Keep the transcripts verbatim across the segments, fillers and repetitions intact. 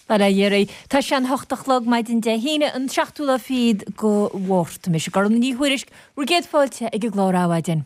Bara dhéirí tá sé an hochtachlog maid in de híine an seachtúla fiad go bhhairt me se gar ní huiris ru géad fáilte ag go glóráhaidin.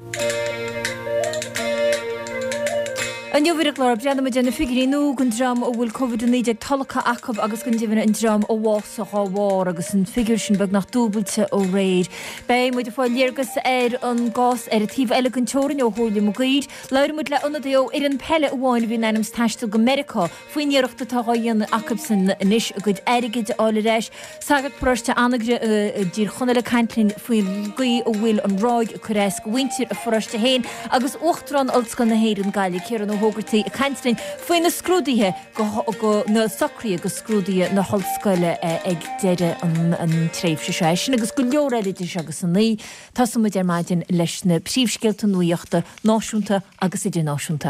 An jobhir glór breanna me déna figuríú gon dram ó bhfuil COVID níide talcha acab agus gon dtíhanna an dram ó bhása á bhár agus an figur sin bag nach dúbailte ó réir. Bé muid a fáil léargus ar an gás ar a tíh eile an teorin ó hóla mo gaiid, leir muid le anadéo ar an pelle bháin bhí neinams taistil go America, faoin níireachta tá dhéana acab san inis a gud airigid ála reis, sagad proiste anagre dír chunna le caintlín faoin gaí ó bhfuil an ráid a choréis go bhaintir a foriste héin agus uachtarán olscan na héir an gaiile céan ó Hogarty a caintlín faoin na scrúdaithe go na sacrí go scrúdaithe na holscoile ag deire an tréimhse sé sin agus go leoréidir agus an ní tá muid ar maidin leis na príomhscéalta nuíochta náisiúnta agus idirnáisiúnta.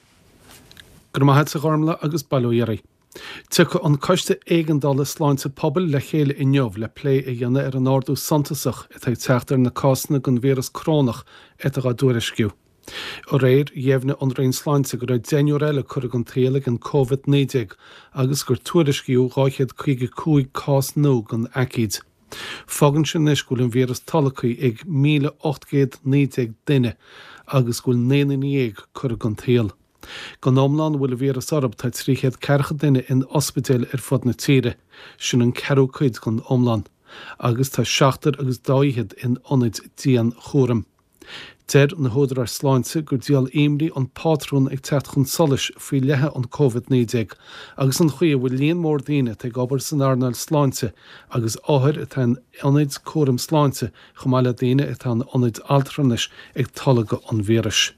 Gur maithe sa gharmla agus bailúirí. Tucha an coiste éigeandála sláinte pobl le chéile i neomh le plé a dhéanana ar an árdú santasach a ag teachtar na cásanna gon víras crónach et a dúirisciú. Ó réir dhéimhne an réon sláinte gur raibh déanúir eile chur an tréala an COVID nídeag agus gur tuairisciú ráichéad chuige cúig cás nó gan acíd. Fágann sin is gúil an víras talachaí ag míle ochthgéad nídeag duine agus gúil néanaíag chur an tréal. Gan omláin bhfuil a víras arab tá tríchéad cearcha duine in ospidéal ar fud na tíre, sin an ceú chuid gan omláin, agus tá seachtar agus dáithéad in ionid dían chóram. Deir na hódar ar sláinte gur díal éimrí an pátrún ag techt chun solis faoi lethe an COVID nídeag, agus an chuí bhfuil líon mór daine ag obair san airneil sláinte agus áthir atá ionid córam sláinte chumáile daine atá ionid altranis ag talaga an víris.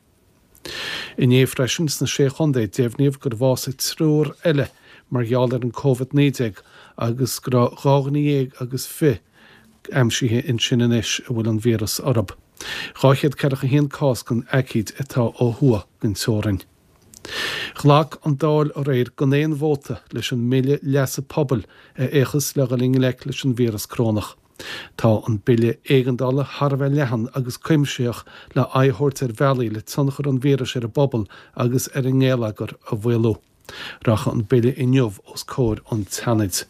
In éh freisin na sé chundé déimhníomh gur bhása trúr eile mar gheall ar an COVID nídeag agus gur rághnaíag agus fi aimsíthe in sin inis a bhfuil an víras arab. Ráichéad cearcha híon cás gan acíd atá ó thua gan teorainn. Chhlách an dáil ó réir go éon bhóta leis an mille leasa pobl a échas le go ling le leis an víras crónach. Tá an bille éigeandála Harbheith lehan agus cuimseoch le aithóirt ar bhealaí le tanchar an víras ar a bobbal agus ar an ngéalagar a bhfuilú. Racha an bille i neomh os cóir an tanid.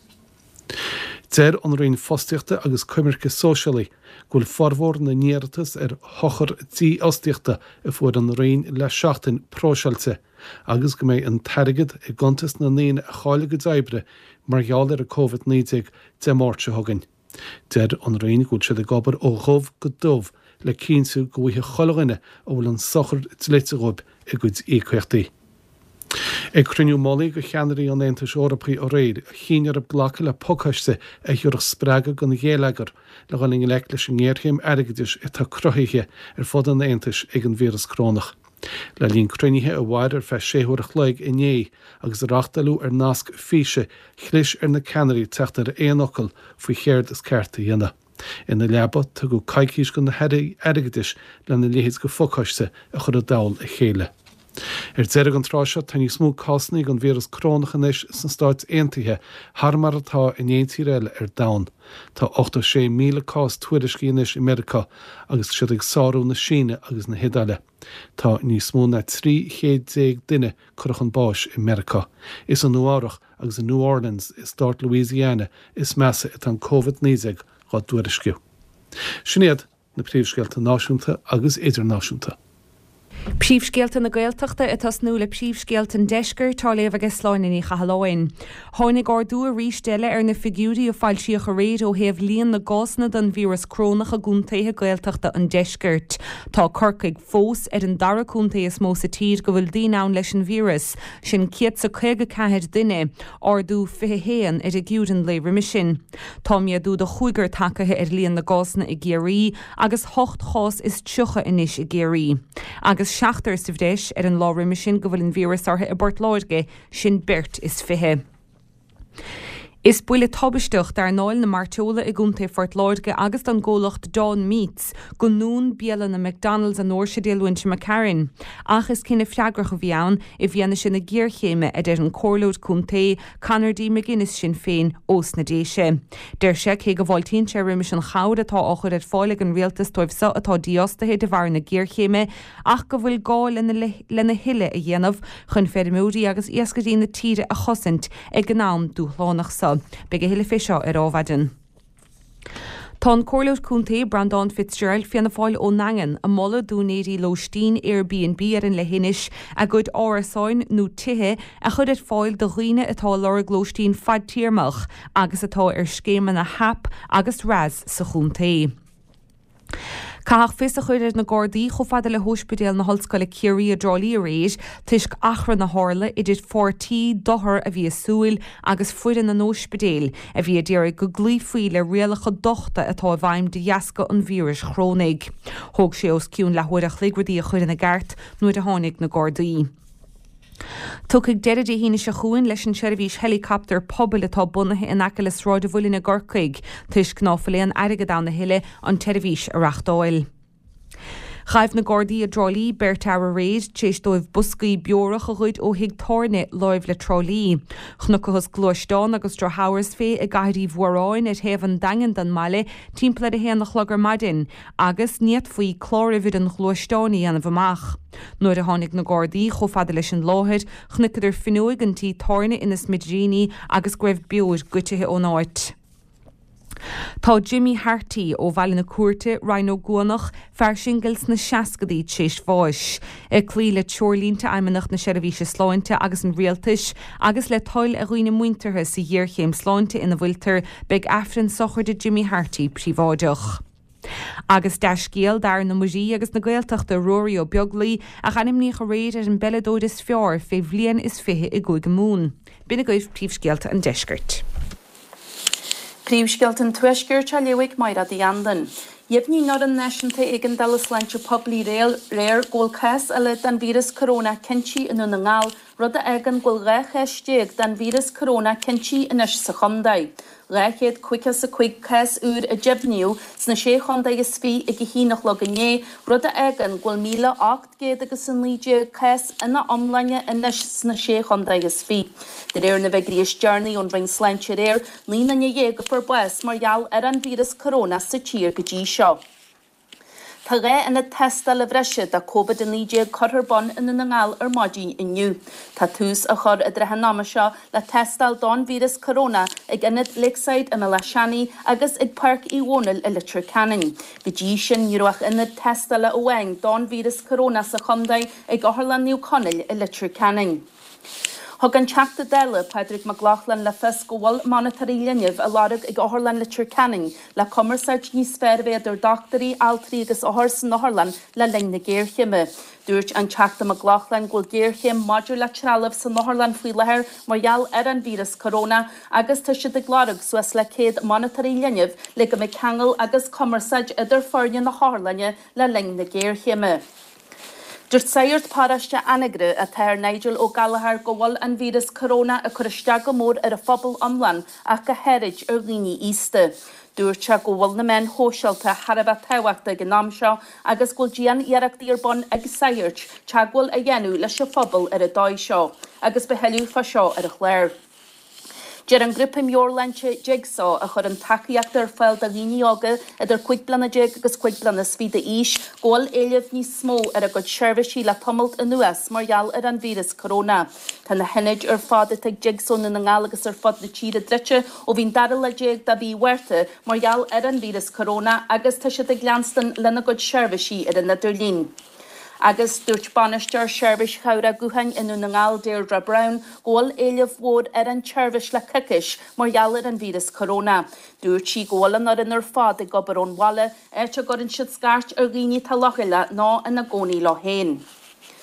Deir an réon fostiachta agus cuimirce sóisialaí gúil formhór na níartas ar thochar tí ostíochta a fuair an réon le seachtain prósealte agus go méid an tairigid i gontas na néine a chála go d'oibre mar gheall ar a COVID nídeag de mórte thugann. Deir an réon gúil siad a gobar ó chomh go dómh le cínsú go bhfuithe cholaghine ó bhfuil an sochar tléiteghób i gcuid ícuachtaí. Ag cruniú mólaí go cheannarí an Aontais Eorpaí ó réir a chéinear ab ghlacha le pócaiste a dúrach sprága gan ghéalagar le galing le leis an ggéirthaim airgidis i tá cruthaithe ar fud an Aontais ag an víras crónach. Le líon crunithe a bhaid ar feis séúireach leig i nné agus rachtalú ar nasc físe chlis ar na Canarí techt ar éonocail faoi chéard is cearta dhéana. Ina leaba tu go caicís go na heirí airgidis le na léhéad go fócaiste a chur a dáil a chéile. Er deireg an tráise tá ní smú cásannaí an víras crónach inis san stáit aontaithe thar mar atá in éontír eile ar domhan. Tá ochta sé míle cás tuairiscí inis America agus siad ag sáú na Síne agus na Hidáile. Tá ní smú na trí chéad déag duine chuach an báis i America. Is an Nuárach agus in New Orleans is Start Louisiana is measa it an COVID nídeag gá tuairisciú. Sinnéad na príomhscéalta náisiúnta agus idirnáisiúnta. Príomhscéalta na Gaeltachta i tasnú le príomhscéaltan deisceir tá léamh agus sláinnaí chahalláin. Tháinig ardú a rís deile ar na figúrí ó fáil siach a réad ó thaobh líon na gásna don víras crónach a gúntaithe Gaeltachta an deiscirt. Tá corcaigh fós ar an dara cúnta is mó sa tír go bhfuil daoine leis an víras sin ciad sa chuige ceithir duine ardú fithe héan ar a gúdan le riimisin. Tá miadú do chuigar tacaithe ar líon na gásna i géirí agus hocht chás is tucha inis i géirí. Agus seachtar sa bhdeis ar an láriimi sin go bhfuil an víras ortha i bort láirge sin beirt is fithe. Is buile tabbaisteach dar náil na marteola i gúnta Fort Lordge agus an ggólacht Dawn Meats go nún bíala na McDonald's an Orsidéalhainte McCarran. Ach is cinna fleagrach a bhíann i bhíanna sin na ggéirchéime a deir an córlód cúnta Conardí McGuinness sin féin os na déise. Der sé ché go bhiltíonn sé rimis an chaud atá á chud fáil an rialtas toibhsa atá díostathe de bhar na ggéirchéime ach go bhfuil gáil lena hiile a dhéanamh chun féidirmúdaí agus iascadí na tíre a chosint ag gnám dúchlánach sa. Bege hele fisio ar áhaidan. Tá córlód cúnta Brandon Fitzgerald fianna fáil ó Nangan a molla dúnéirí Lóistín Airbnb ar an lehinis a gud árasáin nó tithe a chud ar fáil do riine atá lora Lóistín fad tíormach agus atá ar scéman na hap agus ras sa chúnta. Caach fis a chuidir na Gardaí cho fada le hóspidéal na hallscoile Curie a drolí a réis, tuisc achra na hála idir fortí dothar a bhí súil agus fuidir na nóspidéal a bhí a ddéir go glífuí le rialacha dochta atá bhaim de jasca an víris chrónig. Thóg sé os ciún le chuir a chligradí a chuidir na gart nuair a tháinig na Gardaí. Tucaigh deireadí hína se chuin leis an seirbhís helicopter pobail atá bunathe in aice le sráid a bhuiile na Gorcaig, tuis gnáfalaíon airige dá na hiile an teirvís a reachtáil. Chaibh na Gardaí a drolí beirtar a réid tééis dóibh buscaí beorach a chuid ó hiag tórne láimh le trolí. Chnuchas glóisteán agus dro hauras fé a gaiirí bhráin a taobh an dagan den maile timppla a héan nach chlogar maidin, agus níiad faoi chlórivid an glóisteánaí anamh amach. Nuair a tháinig na Gardaí cho fada leis an láthid, chnucadidir finúig an tí tórne inas midríní agus greibh beúir gutithe ó náit. Tá Jimmy Harty ó bhaile na cuairte Rhino Guanach fear singles na seacadaí tééis fáis. I clí le teorlínta aimimeach na seirbhíse sláinte agus an rialtais agus le toil a roioine muinterthe sa dhearchéim sláinte ina bhfuiltar beag afran sochar de Jimmy Harty príváideach. Agus deiscéal dar na muí agus na Gaeltachta roirí ó beaglaí a chanimní go réad ar an beledóid is fear fé bhliain is fithe i gcuig mún. Bina goibh príomhscéalta an deisgurt. Príomhscéalt an tuisgur te leigh mar a dhéandan. Jební ná an neisianta ag an dalas leinte poblí réal réir ggóilchas a le den vírus corona cinntíí inú na ngáil rud a ag an ghfuil réchhéistéag den vírus corona cinntíí inis sa chondaid. Réchéad cuicas a cuicchas úr a jebniú sna sé chondaid is fí ag hínach le ganné rud a ag an ghfuil míle ácht géad agus san líide chas ina omlainne inis sna sé chondaid is fí. De réir na bheith gríos dearnaí ón bhain sleinte réir ní na dhé go for buas margheall ar an vírus corona sa tír go dtí seo. Tá ré ina testa le bhreise de COVID a níide chuthbun ina na ngáil ar maidí inniu. Tá tús a chur a drethe náma seo le testal don vírus corona ag inad Lakeside ina le seanaí agus ag parc í bhónal i litir Canning. Go dtí sin níoach inad testa le óhain don vírus corona sa chondaid ag Orlan New Connell i litir Canning. Thug an teachta déile Patrick McLaughlin le fis go bhfuil monitorí linneamh a láraigh ag Orlan litir Canning le commerceart níos fearbh idir doctorí altrií agus áthar san Orlan le ling na géirchéime. Dúirt an teachta McLaughlin ghfuil géirchéim maidiú le trealamh san Orlan faoi lethir margheall ar an vírus corona agus tá siad ag láraigh suas le céad monitorí linneamh le go mecangel agus commerceart idir fáine na Harlanne le ling na géirchéime. Dúirt saoirt páraiste anagre a teir Nigel ó Gallagher go bhfuil an vírus corona a chuiristeag go mór ar a phobal omlan ach go heirid ar líní íste. Dúirt se go bhfuil na men hóseilta Harbh tehaachta go nám seo agus ghfuil dían iarachtaí ar bun ag saoirt te ghfuil a dhéanú leis se phobal ar a dóid seo agus beheilú fa seo ar a chléir. Ger an grúpa meorlainte jigsaw a chur an takeíocht ar fáil a líní aga idir chuig blana jig agus chuig blana svíide ís, ggóil éileh níos smó ar a go seirbhísí le tomult in nuas margheall ar an vírus corona. Tá na henid ar fáda ag jigsaw na ngáil agus ar fad na tíre drite ó bhín dara le jig da bhí huirte margheall ar an vírus corona agus tá siad ag leanstan lena go seirbhísí ar an nadidirlín. Agus dúirt banisteir seirbhís chomhra guhain inú na ngáil Deirdre Brown ggóil éileh mhór ar an seirbhís le cicis margheall ar an vírus corona. Dúirt sí ggólan ar inar fád ag gobar ón bhaile airte gur an siad scarт ar líní tá lochaile ná ina gcónaí le héin.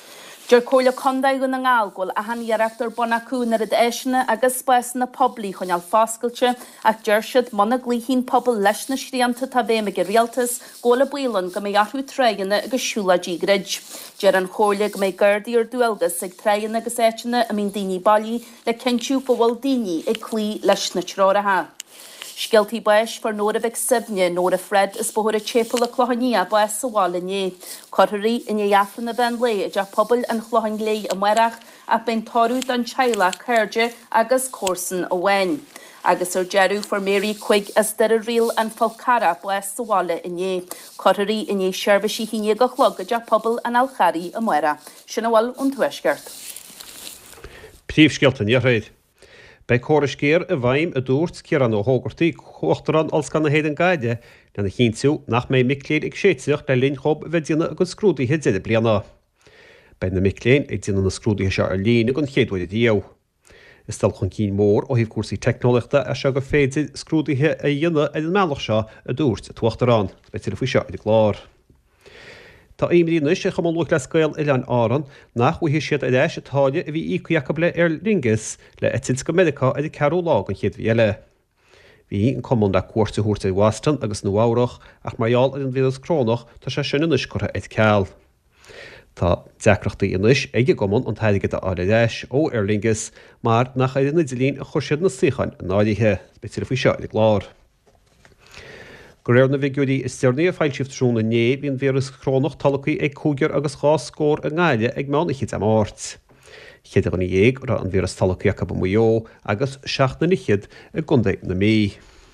Dúir cóla condaigh go na ngáilgóil a hanhearachtar bonacún ar a éisina agus spáis na poblí chuneal fáscailte ach deirsiad mona glíhín pobl leis na sríanta tá bhéim go rialtas góla builan go mé athú tréanna agus siúladí grid. Dear an chóla go mé gardaí ar dúalgas ag tréanna agus éitina a mín daoine bailí le cinsiú go bhfuil daoine ag clí leis na tráratha. Sgeltí bais for nóra bheith sibne nóra Fred is bohor a chépal a chlohaní a bais sa wála né. Cortharí in é jafran na ben lé a deach pobl an chlohan lé a muirach a ben torú don chaila cairde agus córsan a wein. Agus ar jeru for Mary Quig as der a riil an falcara bais sa wála in é. Cortharí in é serbisi híine go chlog a deach pobl an alcharí a muira. Sinna wal un tuesgert. Príomhscealta níorthaid. Bei choris géir a bhaim a dúirt cearan ó hógartaí chuachtarán als gan na héad an gaide na na chinsiú nach mé micléad ag séiteach le lín chob bheith díana agus scrúdaithe deide bliana. Bei na micléin ag díana na scrúdaithe se ar lína gon chéadhide díomh. Is tal chun cín mór ó híh cuasaí technoliachta a se go féidir scrúdaithe a dhéana ag an meallach seo a dúirt a tuachtarán, betir faoi seo ag glár. Tá imríis a chamolúch le scail i lean áran nach bhuihí siad a leis a táide a bhí ícuiacha le ar lingus le etils go medica a d ceú lá an chéad bhéile. Bhí an common le cuairta thuirta Waston agus nó bhárach ach marall an bhélas crónach tá sé sin inis chutha id ceall. Tá deacreachta inis ige gomon an taidige a áile leis ó ar lingus mar nach éidir na dilín a chuirsead na síchain a náidithe, betir faoi seo ag glár. Go réir na bhíúí is steirnaí a feilsíft trúna né bhíon víras chránach talchaí ag cúgear agus chá scór a ngáile ag meánna chiad am áirt. Chéad an dhéag ra an víras talchaíach ab muo agus seaachna nichiad a gundaid na mí.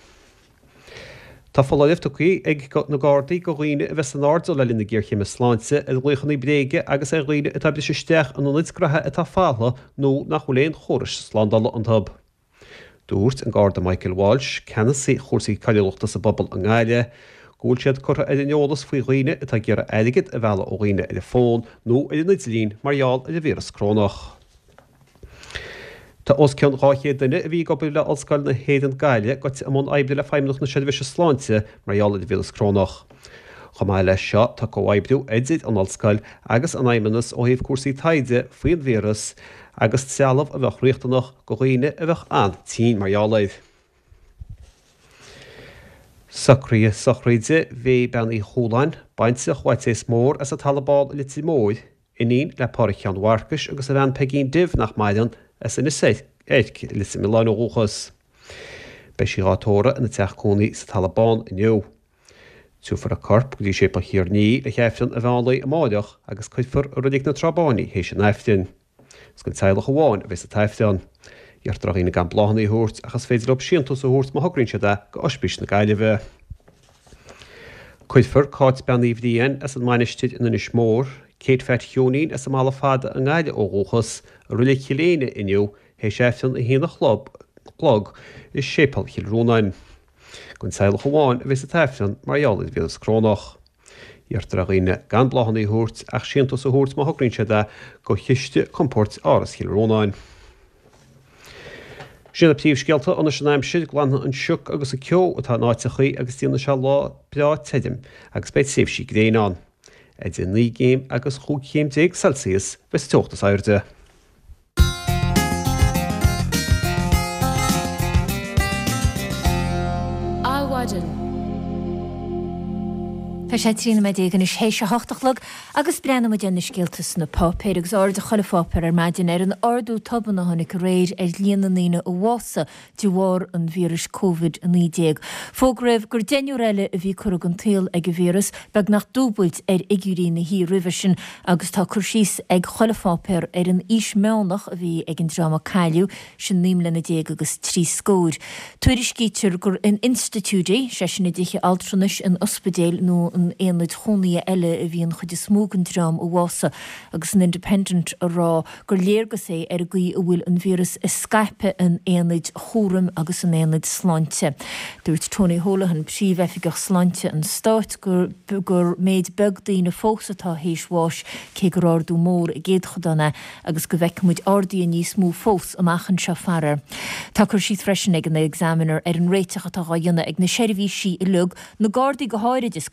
Tá fáiliftaí ag na gádaí go roioine a bheits an áard le linn na ggéirchéime sláinte a gluchanna bréige agus ar roioine a tabli sisteach an nid grathe atá fála nó nach choléon choris sládala an tab. Dúirt an gáda Michael Walsh cena sí chósaí caiileachta sa bobbal an gáile, gúil siad chutha a neolalas faoi roioine atá ggéar aigid a bhela ó roioine i fón nó i na dilín marall i bhéras crónach. Tá os ceann ráchéad duine a bhí gobar le alscail na héad an gáile go am món aibli le feimnach na seidhise sláinte marall i bhéras crónach. Chomá leis seo tá go bhaibdú éidir an alscail agus an aimimenas ó híomh cuasaí taide faoin bhéras agus tealamh a bheith riachtanach go roioine a bheith an tí marall. Sacrí sachraide bhí ben í hóláin, bainte chuáitéis mór as a talabáil le tí móid, inín le pára chean warcas agus a bhean pegín dibh nach maidan as ina séit éic le si miláin óchas. Bei sí rátóra ina teachcónaí sa talabán inniu. Túfar a corp go dtí sé pa hir ní le cheiftan a bhálaí a máideach agus chuidfar a rudig na trabáinní hééis an eiftin. Sgan teilech bháin a bheits a taifteán. Iartrach ina gan bláhanna í thuirt achas féidir op síontas a thuirt má thugrann siad go ospís na gaiile bheith. Chuidfar cáit beaníomhdíon as an mainistid ina is mór, céad feit thiúnín as a mála fada an gaiile ógóchas a ruúla chiléine inniu hééis eiftan a híanana chlog chlog is sépal chilrónain. Gon teilech bháin a bheits a taifteán marall i bhélas crónach. Iartrach ina gan bláhanna í thuirt ach síontas a thuirt má thugrann siad go chiiste comport áras chilrónain. Sinna príomhscealta an sin aimsiad glanna an siúc agus a ceo atá náitechaí agus tíanana se lá beá teidim agus beit séfsí gréán. Idir ní géim agus chuchéim déag Celsius bes teachtas airde. Tá sé trína me dégan is hééis se hochtachlog agus brena me dénne scéaltas na pápéir agus áda chola fápar ar maidin ar an ardú taban na tháinig réir ar líana lína ó bhása dúhar an víris Covid a nídéag. Fóg raibh gur déniú eile a bhí chur an téal ag a víris beg nach dúbailt ar igurí na hí river sin agus tá chuirsís ag chola fápar ar an ís meánach a bhí ag an drama caiiliú sin nímla na déag agus trí scóir. Tuairis cítear gur in institúdé sé sinna ddíche altranis in ospedéil nó an éonid chonaí eile a bhíon chud is smógan drám ó bhása agus an independent a rá gur léirgus é ar gaí a bhfuil an víras is Skype an éonid chóram agus an éonid sláinte. Dúirt Tony Holohan príomhheifigach sláinte an stát gur gur méid begdaí na fósatá hééis bháis cé gur ardú mór i géad chudanna agus go bheicmuid ardaí a níos mú fós amachchan se fearar. Tá chur siad freisin ag an examiner ar an réiteach atá dhéanana ag na seirbhí sí i lug na gádaí go háirid is cosúil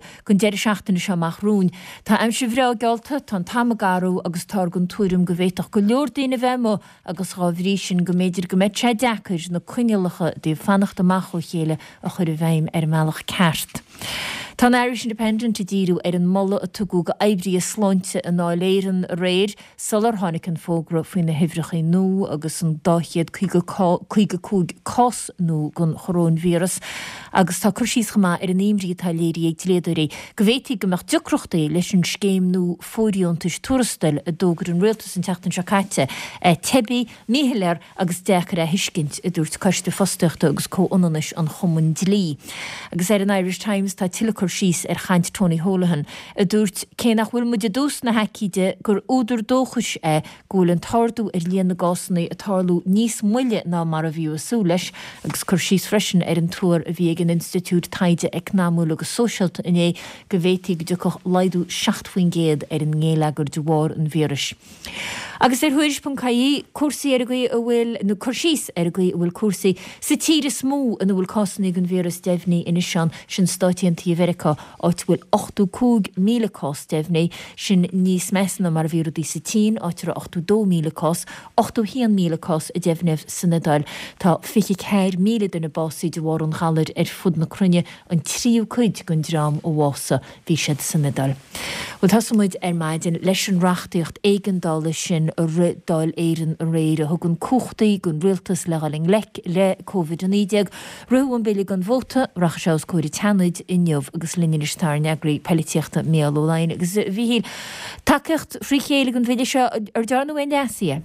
gon deir seachtain se amachrún. Tá am se bhrá gealta tá tamagarú agus tá gon túrim go bhéach go leor daine bhemo agus ráhrísin go méidir go méid sé decair na cuinealacha dí fannacht amachú chéile a chur a bhaim ar meach ceart. Tá Irish Independent i díú ar an molla a tugu go eibrí a sláinte a náléiran réir solar hánig an fógra faoin na hifrichaí nó agus an dáchiad chuige cúg cos nó gon chorón vírus agus tá chuirsís chama ar an éimrí tá léirí ag léidirí go bhhétí go meach diocrochtaí leis an scéim nó fóríontas túrastal a dógur an réaltas an teachtain seacaite tebi míhilir agus dechar a hiiscint a dúirt coiste fosteachta agus có-onanis an chomun dlí. Agus ar an Irish Times tá tilacur síos ar chaint Tony Holohan a dúirt cé nach bhfuil muide dús na heiciide gur úidir dóchas é gúil an tardú ar líon na gásanna a tarlú níos muile ná mar a bhíú asú leis agus chur síos freisin ar an túir a bhí an Institút Taide Eicnámú agus Sóisialta in é go bhhétí go dúcha leidú seachtfuoin géad ar an ngéleagur dúhar an víris. Agus ar thuiris.caí cuasaí ar a gaí a bhfuil nó chuirsís ar a gaí a bhfuil cuasaí sa tíre smó an bhfuil cásanna an víras defhnaí ina sean sin stáitiantí America áit bhfuil ochtú cúg míle cás defhnaí sin níos measna mar bhíú dí sa tín áitir ochtú dó míle cás, ochtú híon míle cás a defhneh san Nadal tá fiche ceir míle duna básaí de bhhar an chalir ar fud na crunne an tríú cuid gon drám ó bhása bhí siad san Nadal. Bhil thosamuid ar maidin leis an reachtaíocht éigeandála sin a dáil éireann a réire thugann cuachtaí gon rialtas legaling le le COVID nídeag ruúan béla an bhóta racha seos cóirí teanaid inniuh agus linne star neagraí peilíochta méalólain agus bhí híl takecht fríchéala an bheidir seo ar dearna bhain deasa.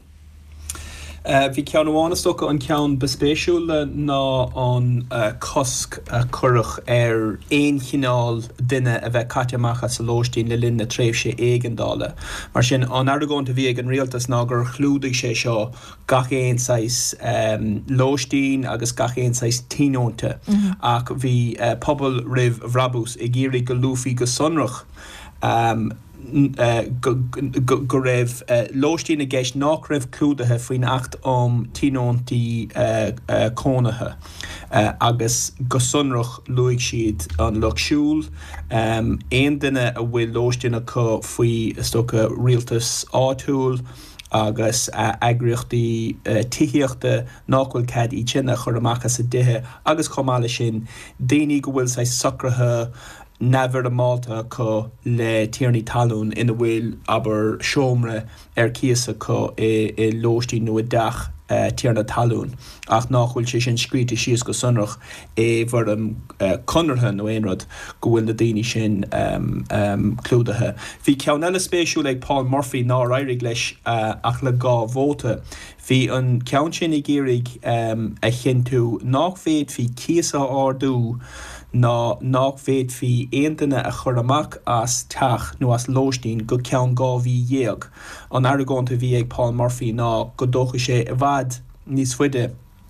Bhí ceann amhána stocha an ceann bespéisiúla ná an cosc curach ar éon chineál duine a bheith caiteamachcha sa lóistín le linn na tréimhse éigeandála. Mar sin an airgónta bhí ag an rialtas ná gur chlúdaigh sé seo gach éon sais lóistín agus gach éon sais tíónta ach bhí pobl rih bhrabús i ggéirí go lúfaí go sonrach Uh, go, go, go raibh uh, lóistín a gceist nach raibh clúdathe faoin acht om tíóntaí uh, uh, cónathe uh, agus go sonrach luigh siad an leagsúil um, éon duine a bhfuil lóistín acu faoi stocha rialtas áitiúil agus uh, agriochtaí uh, tííochta nachhfuil cad í tine chur amachchas a dithe agus chomála sin daoine go bhfuil sa sacrathe never a Malta co le tíarnaí talún ina bhfuil aber seomra ar cíasa co i, i lóistí nó i dach uh, tíarna talún ach nachhfuil sé sin scríte síos go sonrach é bhar an uh, conartha nó éonrad go bhfuil na daoine sin um, um, clúdathe. Bhí ceann eile spéisiúil ag Paul Murphy ná éirigh leis uh, ach le gá bhóta. Bhí an ceann sin i ggéirig um, a chinú nach féad hí cíasa ardú ná nach féad hí aontaine a chur amach as teach nó as lóistín go ceann gá bhí dhéag. An airgónta bhí ag Paul Murphy ná go dócha sé a bhd níos fuide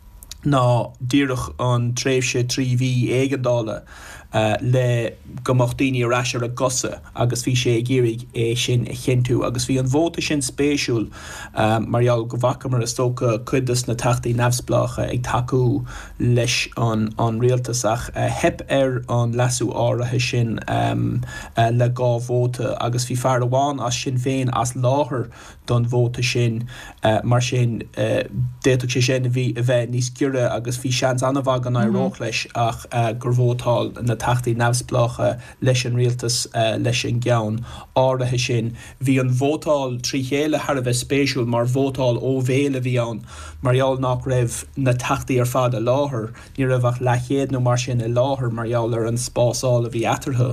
ná díreach an tréimhse trí bhí éigeandála uh, le gomach daoine aráisir a gosa agus bhí sé géirigh é sin a chinú agus bhí an bhóta sin spéisiúil um, marall go bhacamar is tócha cuidas na teachtaí neamhsplácha ag taú leis an, an rialtasach uh, hep ar an lasú áirithe sin um, uh, le gá bhóta agus bhí fear amháin as sin féin as láthair don bhóta sin uh, mar sin uh, déach sé sin a bhí a bheith níos giúre agus bhí seans anmhag an áireach leis ach uh, gur bhótáil na teachtaí neamhsplácha leis an rialtas uh, leis an gceann áirithe sin. Bhí an bhótáil trí chéile thar a bheith spéisiúil mar bhótáil ó bhéle bhí ann marall nach raibh na teachtaí ar fad a láthair ní raibh le chéad nó mar sin i láthair marall ar an spásáil a bhí atartha.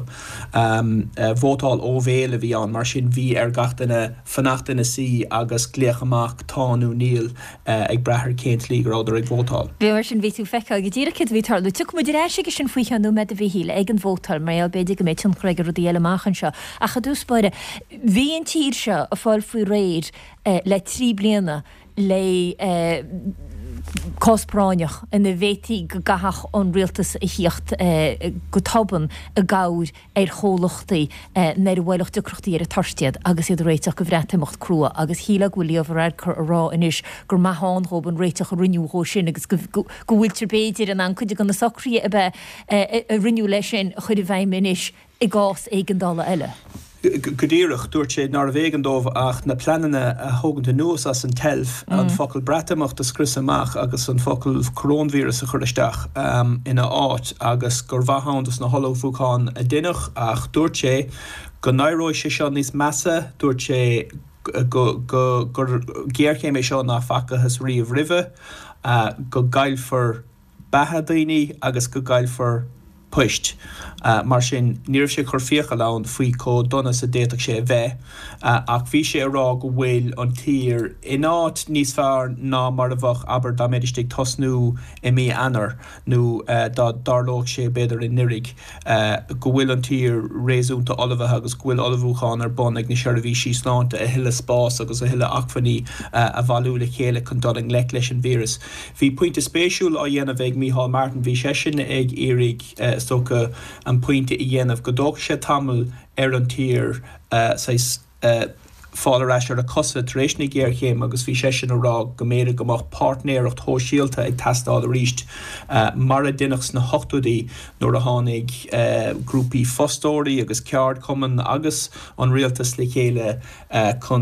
Um, uh, bhótáil ó bhéle bhí ann mar sin bhí ar gatainna fanachtana sí agus gléachamach táú níl uh, ag brethir céint lígráidir ag bhótáil. Bhí mar sin bhíú fecha go dtíra cid bhítarú tu mu réise sin faoichanú me a bhí híle ag an bhótáil marall beidir go méid an chreige rudí eile machchan seo a cha dúspáide bhí an tír seo a fáil faoi réir uh, le trí bliana le uh, cóspráineach ina bhétí go gathach an rialtas a hiocht uh, go taban a gáir ar chólachtaí uh, nar bhfuileach decrochtaí ar a tarstead agus iad réiteach go bhreatamocht crua agus híla bhfuil ar chu rá inis gur maithánób an réiteach a rinneúó sin agus go bhfuiltir béidir an an chuide gan na sacrí a bheith a rinneú lei sin chuid a bhaim inis i gás éigeandála eile. Godíireach dúirt sé Norvégendómh ach na planine a thuganta nuas as an telf an focail bretamach de scrisamach agus an focail corónvírus a chuiristeach um, ina áit agus gur bhathándas na holóhúcháin a duineach ach dúirt sé go nairóid sé seo níos measa dúirt sé gur géirchéim é seo ná facachas riomh rive uh, go gailfar batha daoine agus go gailfar puist. Uh, mar sin níor sé chur fiocha lán faoi có donna sa déach sé bheith uh, ach bhí sé ará go bhfuil an tír in áit níos fearr ná mar a bfach aber dá méidirsteigh tosnú i mí anar nó uh, dá darlóg sé beidir in nirig uh, go bhfuil an tír réúnta olbh agus go bhfuil olbhúcháin ar bon ag na seir a bhí sí sláánta a thuile spás agus a thuile achfaní uh, a bhú le chéile chun doling le leis an vírus. Bhí puinte spéisiúil á dhéanamh ag Mícheál Martin bhí sé sin ag érig uh, stocha an pointe i dhéanamh go dóg sé tamil ar an tír uh, uh, fáil eis ar a cosa réisna géir chéim agus bhí sé sin ará go méad gomach partnéireacht thóisialta ag testáil a ríist uh, mar a duineachs na hochtúdaí nuair a tháinig uh, grúpaí fostóirí agus ceard cuman agus an rialtas le chéile uh, chun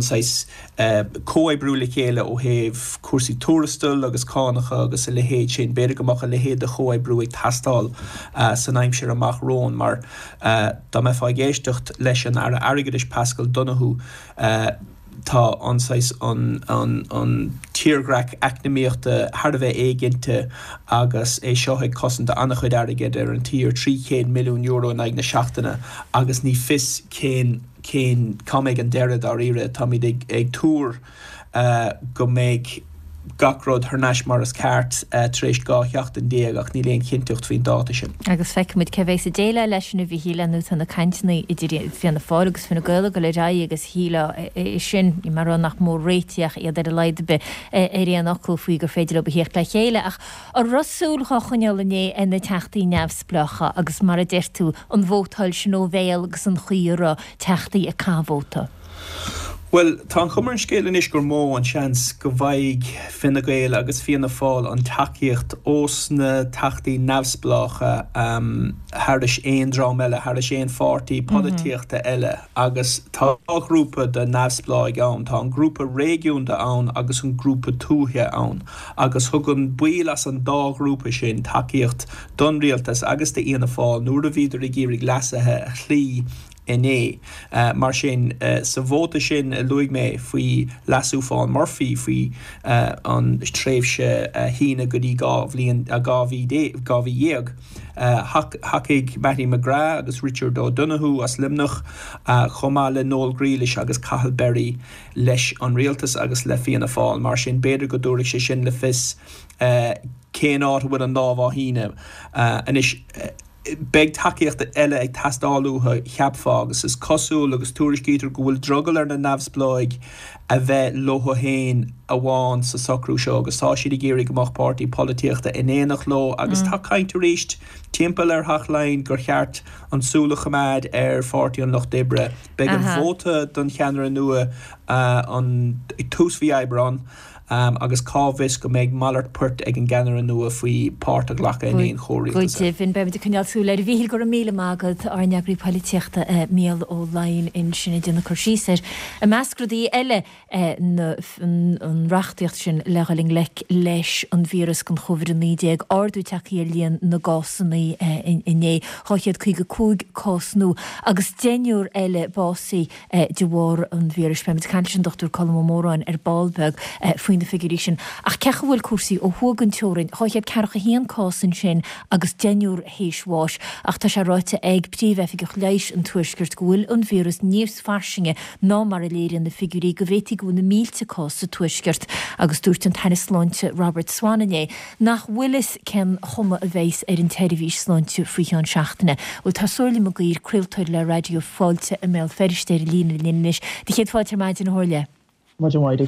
uh, cóibrú le chéile ó héh cuasaí túrastal agus cánacha agus a lehéad sin béidir gomach a lehéad a chóibrú ag testáil uh, san aimseir amach rón mar uh, dá me fá géistecht leis an ar aigeis Pascal Donahue uh, tá anáis an, an, an tíorgraach eacnamíochta thar bheith éiginnte agus é seo ag cosanta annach chuid airgid ar an tíor trí céad milliún euro in ag na seachtaine agus ní fis cén cén comig an deire ar ire tá míid ag, ag túr uh, go méid gacród thurneis mar as ceart uh, tréis gá cheachtain déag ach ní léon cinnteocht faoin dáta sin. Agus feicimid cehééis a déile leis na bhí híle nó an na caiintena idir fianna fáil agus finna gola go le rá agus híle sin i mar nach mór réiteach iad ar a leid be é réon acu faoi gur féidir be héocht le chéile ach a rasúlcha chuneolané in na teachtaí neamhsplecha agus mar a deirtú an bhótáil sin ó bhéal agus an chuíra teachtaí a cábhóta. Well, tá chumar an scéile is gur mó an seans go bhaig finna gaile agus fianna fáil an takeíocht os na teachtaí neamhsplecha um, thuiris éon drám eile, thuiris éon fortaí polítíochta eile agus tá grúpa de neamhspleáig ann, tá an grúpa régiúnta ann agus an grúpa túthe ann agus thugann buil as an dá grúpa sin takeíocht don rialtas agus de íana fáil nuair a bhíidir i ggéirí glasathe a chlí iné uh, mar sin uh, sa bhóta sin uh, luig mé faoi lasú fáin Murphy faoi uh, an tréimhse uh, hína go dtí gábhlíon a gábhí dhéag hacaigh Matty McGrath agus Richard O'Donoghue as limnach uh, chomá le Noel Grealish agus Cathal Berry leis an rialtas agus le fianna fáil mar sin beidir go dúirigh sé sin le fis uh, cén áit bhfuil an dámhá híine uh, anis uh, beg takeíocht eile ag testáúthe cheapfá agus is cosú agus túriscítar go bhfuil drogal ar na neamhspleáig a bheith lotha héin a bháin sa socrú seo agus tá siad i ggéirí gomach pártaí polítíochta in éanaach lo agus mm. tá caiinte ríist timpeall ar thachlein gur cheart an súla chamáid ar fortaí an Loch Dibre beg an bhóta don cheanar nua uh, an tús bhí eibreán Um, agus cábhis go méid mallart purt ag an ganar nua faoi páirt a ghlacha in éon chóirí. Goite bhín be de cneal sú leir bhíhil gur míle mágad ar neagraí polítíochta méal ó lain in sinna duna chusíir. A meascrodí eile an rachtaíocht sin legaling le leis an vírus gon chovid níideag ardú takeí líon na gásannaí inné háiad chuig go cúig cásnú agus déúr eile básaí de bhór an vírus be can sin Doctor Colm Móráin ar Ballbeg faoin na figurí sin ach cecha bhfuil cuasaí ó thugann teorin háiad cearcha híon cásan sin agus déúr héisháis ach tá sé ráite ag príomheith go leis an tuaisgurt gohfuil an vírus níos farsinge ná mar a léironn na figurí go bhhétí go na mílte cása tuaisgurt agus dúirt an tennisláinte Robert Swanané nach bhuilis cen chuma a bhéis ar an teirihís sláinte faoi an seachtaine ó tá súla mo ír criltóir le radio fáilte a mé feristéir lína linis de chéad fáilte maid an háirle. Bhfuil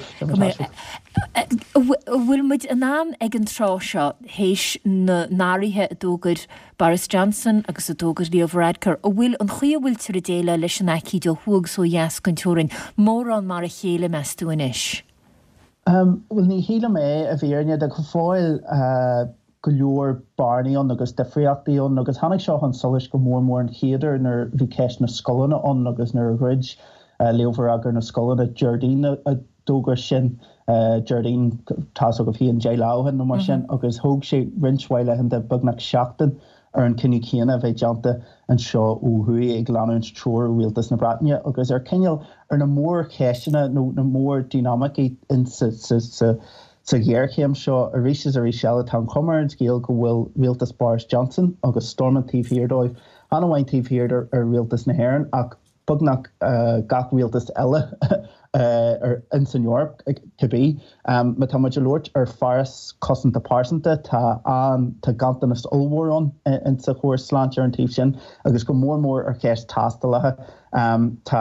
muid an náam ag an trá seo héis na náirithe a dógad Boris Johnson agus a dógad Leo Varadkar ó bhfuil an chuo bhfuil tar a déile leis an aici do thuag so dheas gan teorin mór an mar a chéile meúin is. Bhfuil ní híle mé a bhíarne de go fáil go leor barnaíon agus defriachtaíon agus hanig seo an solis go mór mór an chéidir nar bhí ceis na scolanna an agus nar rid leover agur na scolanna Jardine a dógur sin Jardine tá go bhí an jailáhan nó mar sin agus thóg sé rinshhaile hin de bugnach seachtain ar an cinú chéana a bheith deanta an seo ó thuí ag leanúint trúr rialtas na Breataine agus ar cinneal ar na mór ceisina nó na mór dynamic in sa sa gghearchéim seo a ríis a rí seala tá cumar an scéal go bhfuil rialtas Boris Johnson agus Stormont tíomhhirdóibh an bhain tíomhhirdir ar rialtas na hÉireann ach bugnach gach rialtas eile ar in San Europe cabbí ma tá muidir loirt ar faras cosanta pásanta tá an tá gantanas olmhórón in sa chóir sláinte ar an tíobh sin agus go mór mór ar ceis tástalathe tá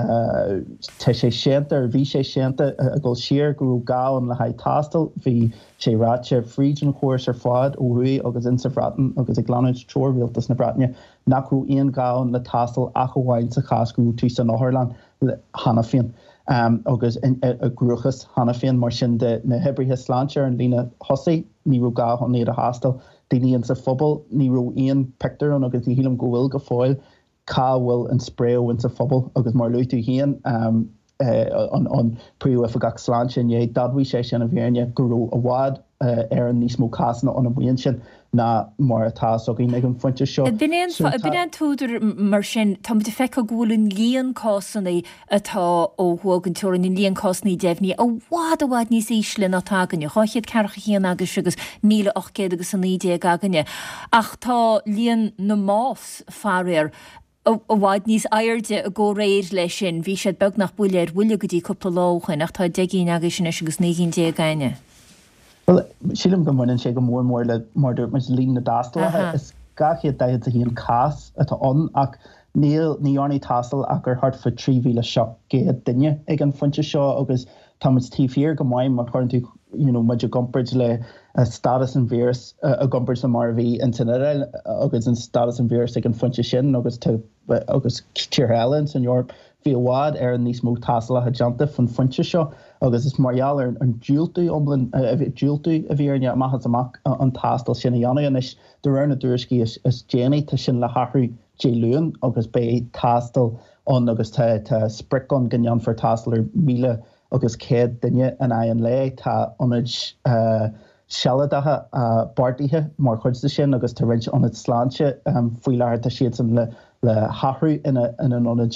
tá sé séanta ar bhí sé séanta a ggóil siar gurú gá an le haid tástal bhí sé ráte fríd an chóir ar fád ó thuí agus in sa Breataine agus ag leanúint trúr rialtas na Breataine nachrú íon gá an le tástal a go bhhain sa chascú tú san Áthirleán hana féin. Um, agus in a, a gruchas hana féin mar sin de na hebrithe sláinte an lína hosaí ní ru gá hon níad a hástal daoine an sa phobal ní ru íon pictar an agus ní hílam go bhfuil go fáil cá bhfuil an spréo in sa phobal agus mar luú tú hían um, uh, an, an príú a gach sláinte é dadhí sé sin a bhéirne gurú a bhád uh, ar an níos mó cásanna an a bhaon sin na mar atá so í ag an fointe seo. Bin an túidir mar sin tá de feic a ghúlann líon cásanna atá ó thugann túrin in líon cásannaí deimhní a bhád a bhád níos íslinn atáganne, cháiad cearcha chéan agus agus míle ochcéad agus san nídé aganne. Ach tá líon na más fearir ó bháid níos airde a ggó réir lei sin, bhí sé beg nach builéir bhuiile go dtí cúpla láchain ach tá deigín agus sin agus níginn dé gaine. Well, sílim go muinn sé go mór mór le mar dúirt mas lín na dástalathe is gachiad daiad a híon cás atá an ach níl ní ornaí tastal ach gur hart fa trí mhíle seo géad duine ag an fointe seo agus tá muid tíoír go mhaim mar chuann tú you know, muid a gompert le uh, status an vírus uh, a gompert sa mar bhí internet agus an status an vírus ag an fointe sin agus te, uh, agus tíorhéilen san Europe bhí bhád ar an níos mó tastal a deanta fan fointe seo agus is marall ar an dúiltú omlan a bhí dúiltú a bhíarne maithas amach an tastal sin dhéana an is de rana dúriscí is is déanaí tá sin le hathrú dé luúin agus bé tastal an agus tá tá spricon gnean for tastal ar míle agus céad duine an an le tá anid sealadathe bartaithe mar chuidsa sin agus tá rint anid sláinte faoi leir tá siad san le le hathrú ina in an anid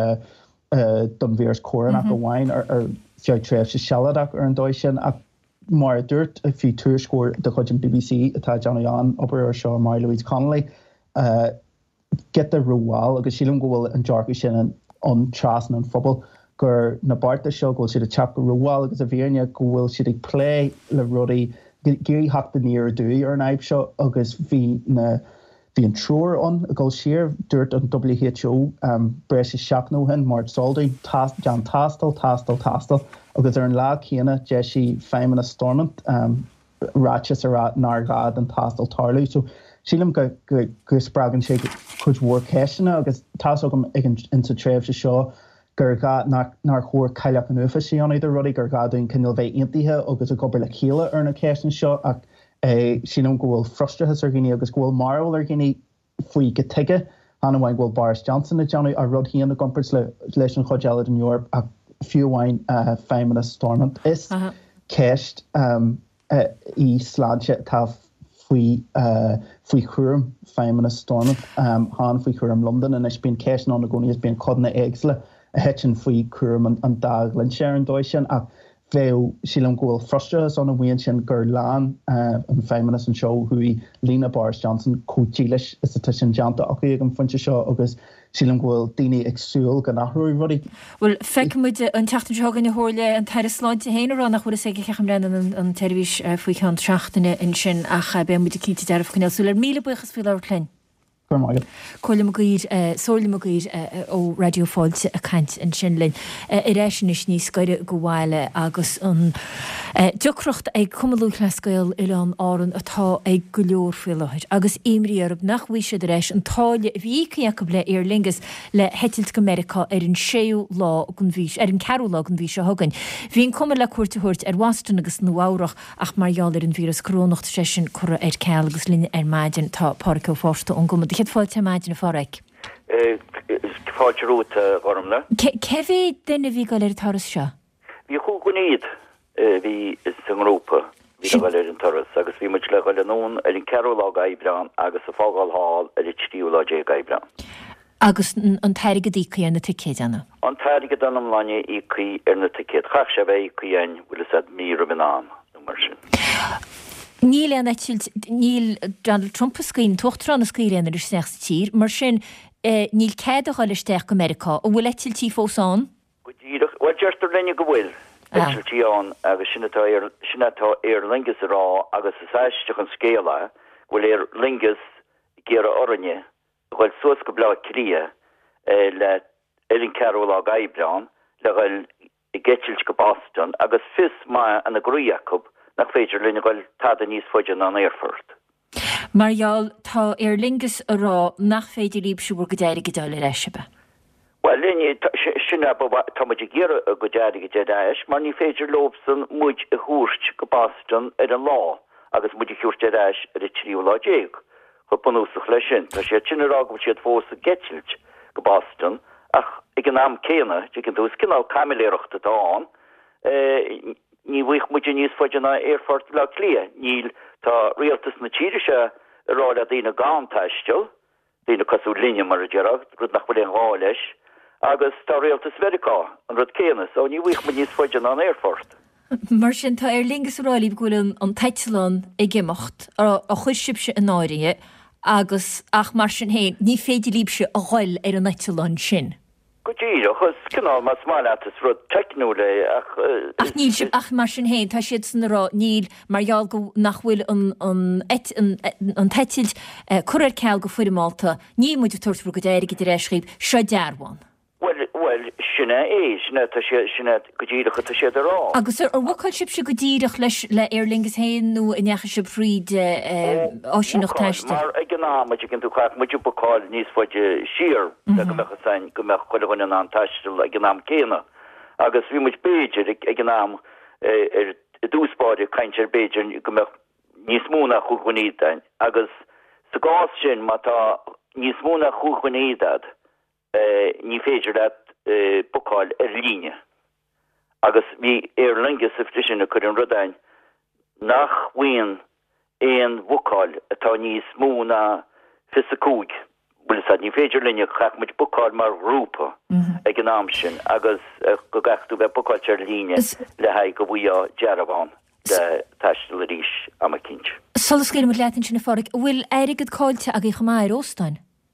don bhíras córanach go bhhain ar fiag tréh se sealadach ar an dóid sin ach mar dúirt a fiú túrscóir de chuid an B B C atá Johnán obair ar seo Mary Louise Connolly uh, get the ruháil agus sílim go bhfuil an dearcu sin an trasan an phobal gur na barta seo gohfuil siad a teap go ruháil agus a bhíarne go bhfuil siad ag plé le rudaí géirí hachta níor dúí ar an aib seo agus bhí na Bhí an trúr an a gáil siar dúirt an W H O um, breis is seachnóhan mar soldaí Jan tastal, tastal, tastal agus ar an lá chéana de sí féimena Stormont um, ráis a rá nágád an tastal tarlú. So sílim go go go spragan sé chuid mhór ceisina agus tágam ag in sa tréimh se seo gur gá nar chóir caiileach an ufa sí an idir rudaí gur gaún cinil bheith iontaithe agus a gobar le chéile ar na ceisna seo ach Uh, sínom go bhfuil frustrathe ar gine agus bhfuil maril ar gine faoi go tuige an bhhain bhfuil Boris Johnson a Johnny a rud híana na gompers le leis an chodeile in Europe a fiúhhain uh, féimena Stormont is uh-huh. ceist um, uh, í sláinte tá faoi uh, faoi chuairm féimena Stormont um, há faoi chuairm London and is bíon ceist ná na gcónaí is bíon codna éagsle a hetin faoi chuairm an, an dag linn sé an dóid sin ach bheith sílam gohfuil frustrathe an a bhaon sin gur lán uh, an féiminas an seo chuí lína Boris Johnson cútíiles is a sin deanta ach ag an fointe seo agus sílam gohfuil daoine agsúil go nachrúí rudí. Well feicmuid an teachtain segan na hórle an teir sláinte héanarán nach chuir sé checham lean an televís faoi an treachtainine in sin ach be muid cinnta dearh chuneil súil míle buchas fi leir clein. Colim gair sólim gair ó radioáilte a caiint an sinlinn i réisisin is níos scoire go bhhaile agus an Dúchrocht ag cumú le scoil i an áran atá ag go leor fiáid agus imrí arb nach bhuiise de réis an táile bhí go le ar lingus le hetilt go America ar an séú lá gon bhís ar an ceú lá an bhí se hagan. Bhín cum le cuairrtairt ar wastan agus nóhárach ach marall ar an vírus crónacht sesin chur ar ceall agus linne ar maidin tá pácha fásta an gomad. Chéad fáilte maidin na fáric? Fáilte rúta ormna. Cehé duine bhí go ir taras seo? Bhí chu go níiad bhí san Europa bhí go ir an taras agus bhí muid le goile nún ar an ceú lá gaibreán agus a fágáil hall ar i tíú lá dé gaibreán. Agus an teirige dícaí ar na ticéid anna? An teirige an am láine ícaí ar na ticéid chaach se bheith ícaíin bhfuil is mí ruminán nó mar sin. Níl an eitilt níl Donald Trump a scín tuchtran a scíréanna ar sneachsa tír, mar sin níl céad a gáil isteach go America ó bhfuil eitiltí fósán? Go díadach, bhil deirtar rinne go bhfuil eitiltí an agus sinnatá ar lingus rá agus is éisteach an scéala bhfuil ar lingus géar a oranne bhfuil suas go blá cria le ar an ceú lá gaibreán le bhfuil i gceitilt go Boston agus fis mai an na Gríacob nach féidir linne goil tada níos foiidir an Airfurt. Marall tá ar lingus a rá nach féidir líbsú go déir go dáil reisebe. Well linne sinna táidir géar a go déir go déis, mar ní féidir lobsan muid a thuúrt go Boston ar an lá agus muid chuúrt déis ar i tríú lá déag. Chu panúsach lei sin, tá sé sinrá go siad fós a getilt go Boston ach ag an am céna tí cin tús cinál camiléireachta dáin ní bhuiich muidir níos foiidir na Airfurt le lia. Níl tá rialtas na tíirise ráile dtína gáantaistil, dtína cosú linne mar a dearach, rud nach bhfuil an gá leis, agus tá rialtas Vericá an rud cénas, ó ní bhuiich mu níos foiidir na Airfurt. Mar sin tá ar lingus ráilíb gúil an teitlan i gimocht a chuisibse an áirithe agus ach mar sin héin ní féidir líbse a gháil ar an neitlan sin. Go dír, chus cinál mas málatas rud technúla ach... Ach níl si, ach mar sin héin, tá siad san rá níl marall go nach bhfuil an teitilt chuir ceall go fuidir Malta, ní muidir tuairtú go déir go de réisríb seo dearháin. Well, well, sinna é, sinna tá sinna go díirecha tá siad ará. Agus ar bhacail sib se go díireach leis le ar lingus héin nó i necha se príd á sin nach teiste. Mar ag an ná, muid gin tú chaach muidir bocáil níos foiide siar le go mecha sain go meach chuilehain an teistil ag an nám céna. Agus bhí muid béidir ag an nám ar dúspáide caint ar béidir go meach níos múna chuchunídain. Agus sa gás sin má tá níos múna chuchunídad ní féidir dat bocáil ar líne. Agus bhí ar lingus a frisin a chur an rudain nach bhuiin éon bocáil atá níos múna fisicúig. Bhfuil sa ní féidir linne chaach muid bocáil mar grúpa ag an am sin agus go gachtú bheith bocáil ar líne le haid go bhuiá dearabháin de taistil a ríis am a cinint. Solas céir mu leatain sin na fáric, bhfuil éirigad cáilte a go máir Óstáin?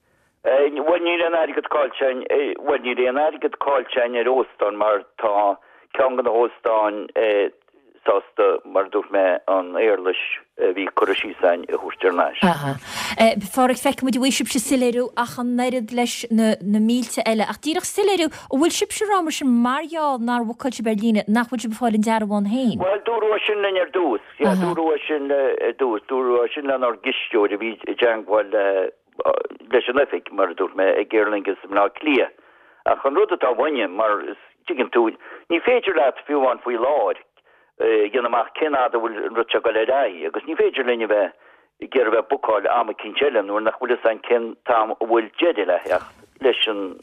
Wanneer een aardig kaltje, wanneer een aardig kaltje in Roostan, maar ta kangen Roostan, zoals de maar door mij aan eerlijk wie corrigie zijn hoesternage. Aha. Voor ik fek moet je wiship je silleru achan nered les ne ne mielte elle. Ach dierig silleru, o wil ship je ramers Maria naar wakaltje Berlin, nach wat je bevallen daar wan heen. Wel door was je naar doos, ja door was je doos, door was je naar gistjo, de wie jang wel. Leis an efik mar dúr me ag ggéirlingus ná clia. A chun rud atá bhaine mar tuigen tú ní féidir leat fiúháin faoi láir dhéanamach cinná a bhfuil rute go le rá, agus ní féidir linne bheith i ggéir bheith bucáil am a cinseilem nuair nach bhfuil san cin tam bhfuil jeidir leach leis an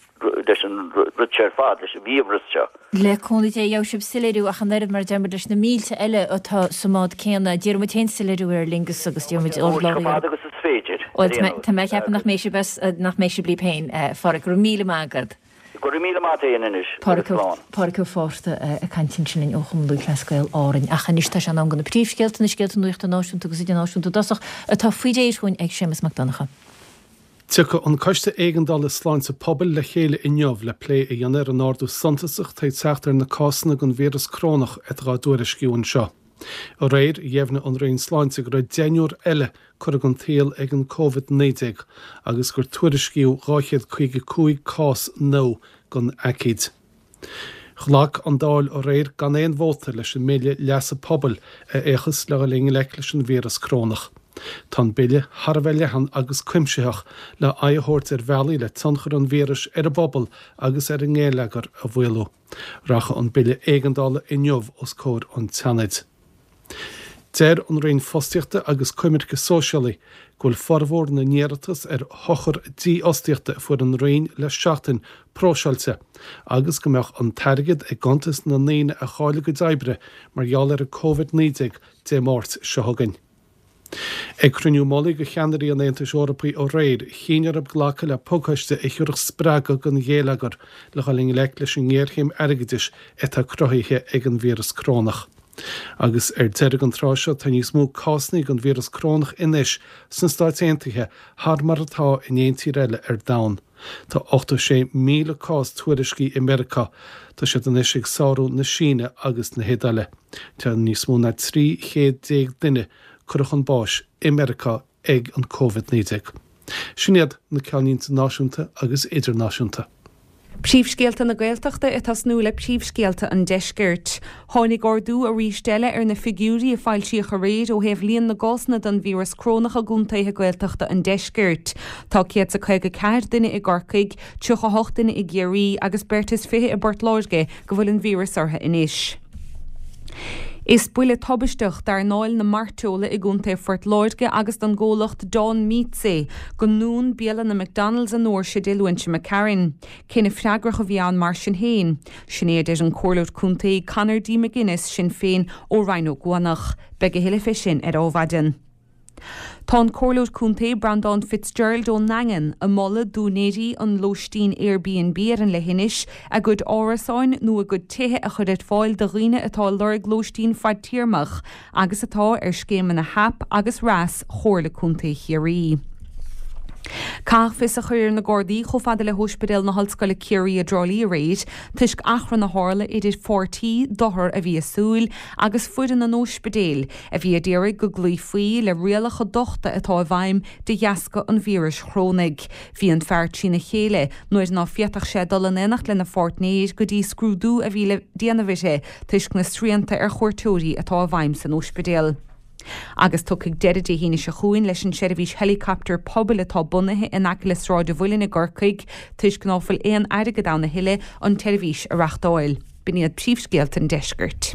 ruteir fád leis an bhíomhras seo. Le cóna é jou sib sileú a chanéad mar dear leis na mílte eile atá samád céanna dtíar mu té sileú ar lingus agus tíormid ó agus is féidir. Tá me ceapan nach méisi nach méisi bli pein far go míle mágad. Go míle má éis Parú fásta a cantin sin in ochum lú lescail árin a chaníiste an an gona príomhscéalt na scéalt nuocht an náisiúnta agus idir náisiúnta dasach atá faoidééis chuin ag sémas McDonacha. Tucha an coiste éigendal is sláin sa pobl le chéile inneomh le lé i dhéanaar an ardú santasach taid teachtar na cásanna gon víras crónach et rá dúiris ciún seo. Ó réir dhéimhna an raon sláinte go raibh déanúr eile chur an taal ag an COVID nineteen agus gur tuairisciú ráichéad chuige cúig cás nó gon acid. Chlach an dáil ó réir gan éon bhóta leis an méile leasa pobl a échas le go líon leic leis an víras crónach. Tá bille Harbheile agus cuimseach le aithóirt ar bhealaí le tanchar an víras ar a bobbal agus ar an ggéalagar a bhfuilú. Racha an bille éigeandála inniuh os cóir an teanid. Déir an raon fostiachta agus cuimircha sóisialaí ghfuil formhór na néaratas ar thochar díostiachta fuair an raon le seachtain prósealte agus go mbeadh an targad ag gantas na naoine a chála go d'oibre mar gheall ar a COVID nineteen dé máirt se thugainn. Ag cruniú mollaí go cheannarí an Aontais Eorpaí ó réir chéinear ab ghlacha le pócaiste i chuireach sprága gan ggéalagar le chaling leic leis an ggéirchéim airgidis atá crothaithe ag an víras crónach. Agus ar deir an tráseo tá níos mó cásnaí an víras crónach inis san Stáit Aontaithe thar mar atá in éontí eile ar domhan. Tá ochta sé míle cás tuairiscí America tá sé an isig sáú na Síne agus na Héadaile. Tá níos mó na trí chéad déag duine chuach an báis America ag an COVID nineteen. Sinnéad na ceannínta náisiúnta agus idirnáisiúnta. Príomhscéalta na Gaeltachta i tasnú le príomhscéalta an deisgirt. Tháinig ordú a rísteile ar na figúrí a fáil siach a réad ó hebh líon na gásna don víras crónach a gúntaithe Gaeltachta an deisgirt. Tá céad sa chuige ceir duine i gcarcaig, tucha hocht duine i géirí agus bertas fithe i bort láirge go bhfuil an víras ortha inis. Is buile tobisteach dar náil na marteola i gúnta Fort Láirge agus don ggólacht Don Meatsay go nún bíala na McDonald's an nóir sé déluintse McCarran. Cinna freagrach a bhíán mar sin héin. Sinnéad is an cóirlút cúntaí Conor D. McGuinness sin féin ó Rhino Guanach, bege hiile fi sin ar óhaidan. Tá cóirlút cúntaí Brandon Fitzgerald ó Nangan a molla dúnéirí an Lóistín Airbnb ar an lehinis a gud árasáin nó a gud tithe a chud it fáil de riine atá lerg Lóistín fad tíirmach agus atá ar scéman na hap agus ras chóirla cúntaí chiarí. Cach fis a chuir na Gordaí cho fada le hospedal na Hallscoile Curie a drolí a réid, tuisc achran na hála idir fortí dothar a bhí asúil agus fuidan na hospedal a bhí a déirigh go glúi faoi le rialacha dochta atá a bhaim de dheasca an víras chrónig. Bhí an fearr sin na chéile, nuair ná fiatach sé dul an énacht le na fortnéid go dtí scrúdú a bhí le déanamhise tuisc na sríanta ar chuirtóirí atá a bhaim san hospedal. Agus tucaigh deiridí híine se chuin leis an seirbhís helicopter pobl atá bunathe in Achilles ráid a bhfuilin i gcorcaig tuisc gnáfuil éon airige dá na hiile an televís a reachtáil. Bíad príomhscéalta an deisgirt.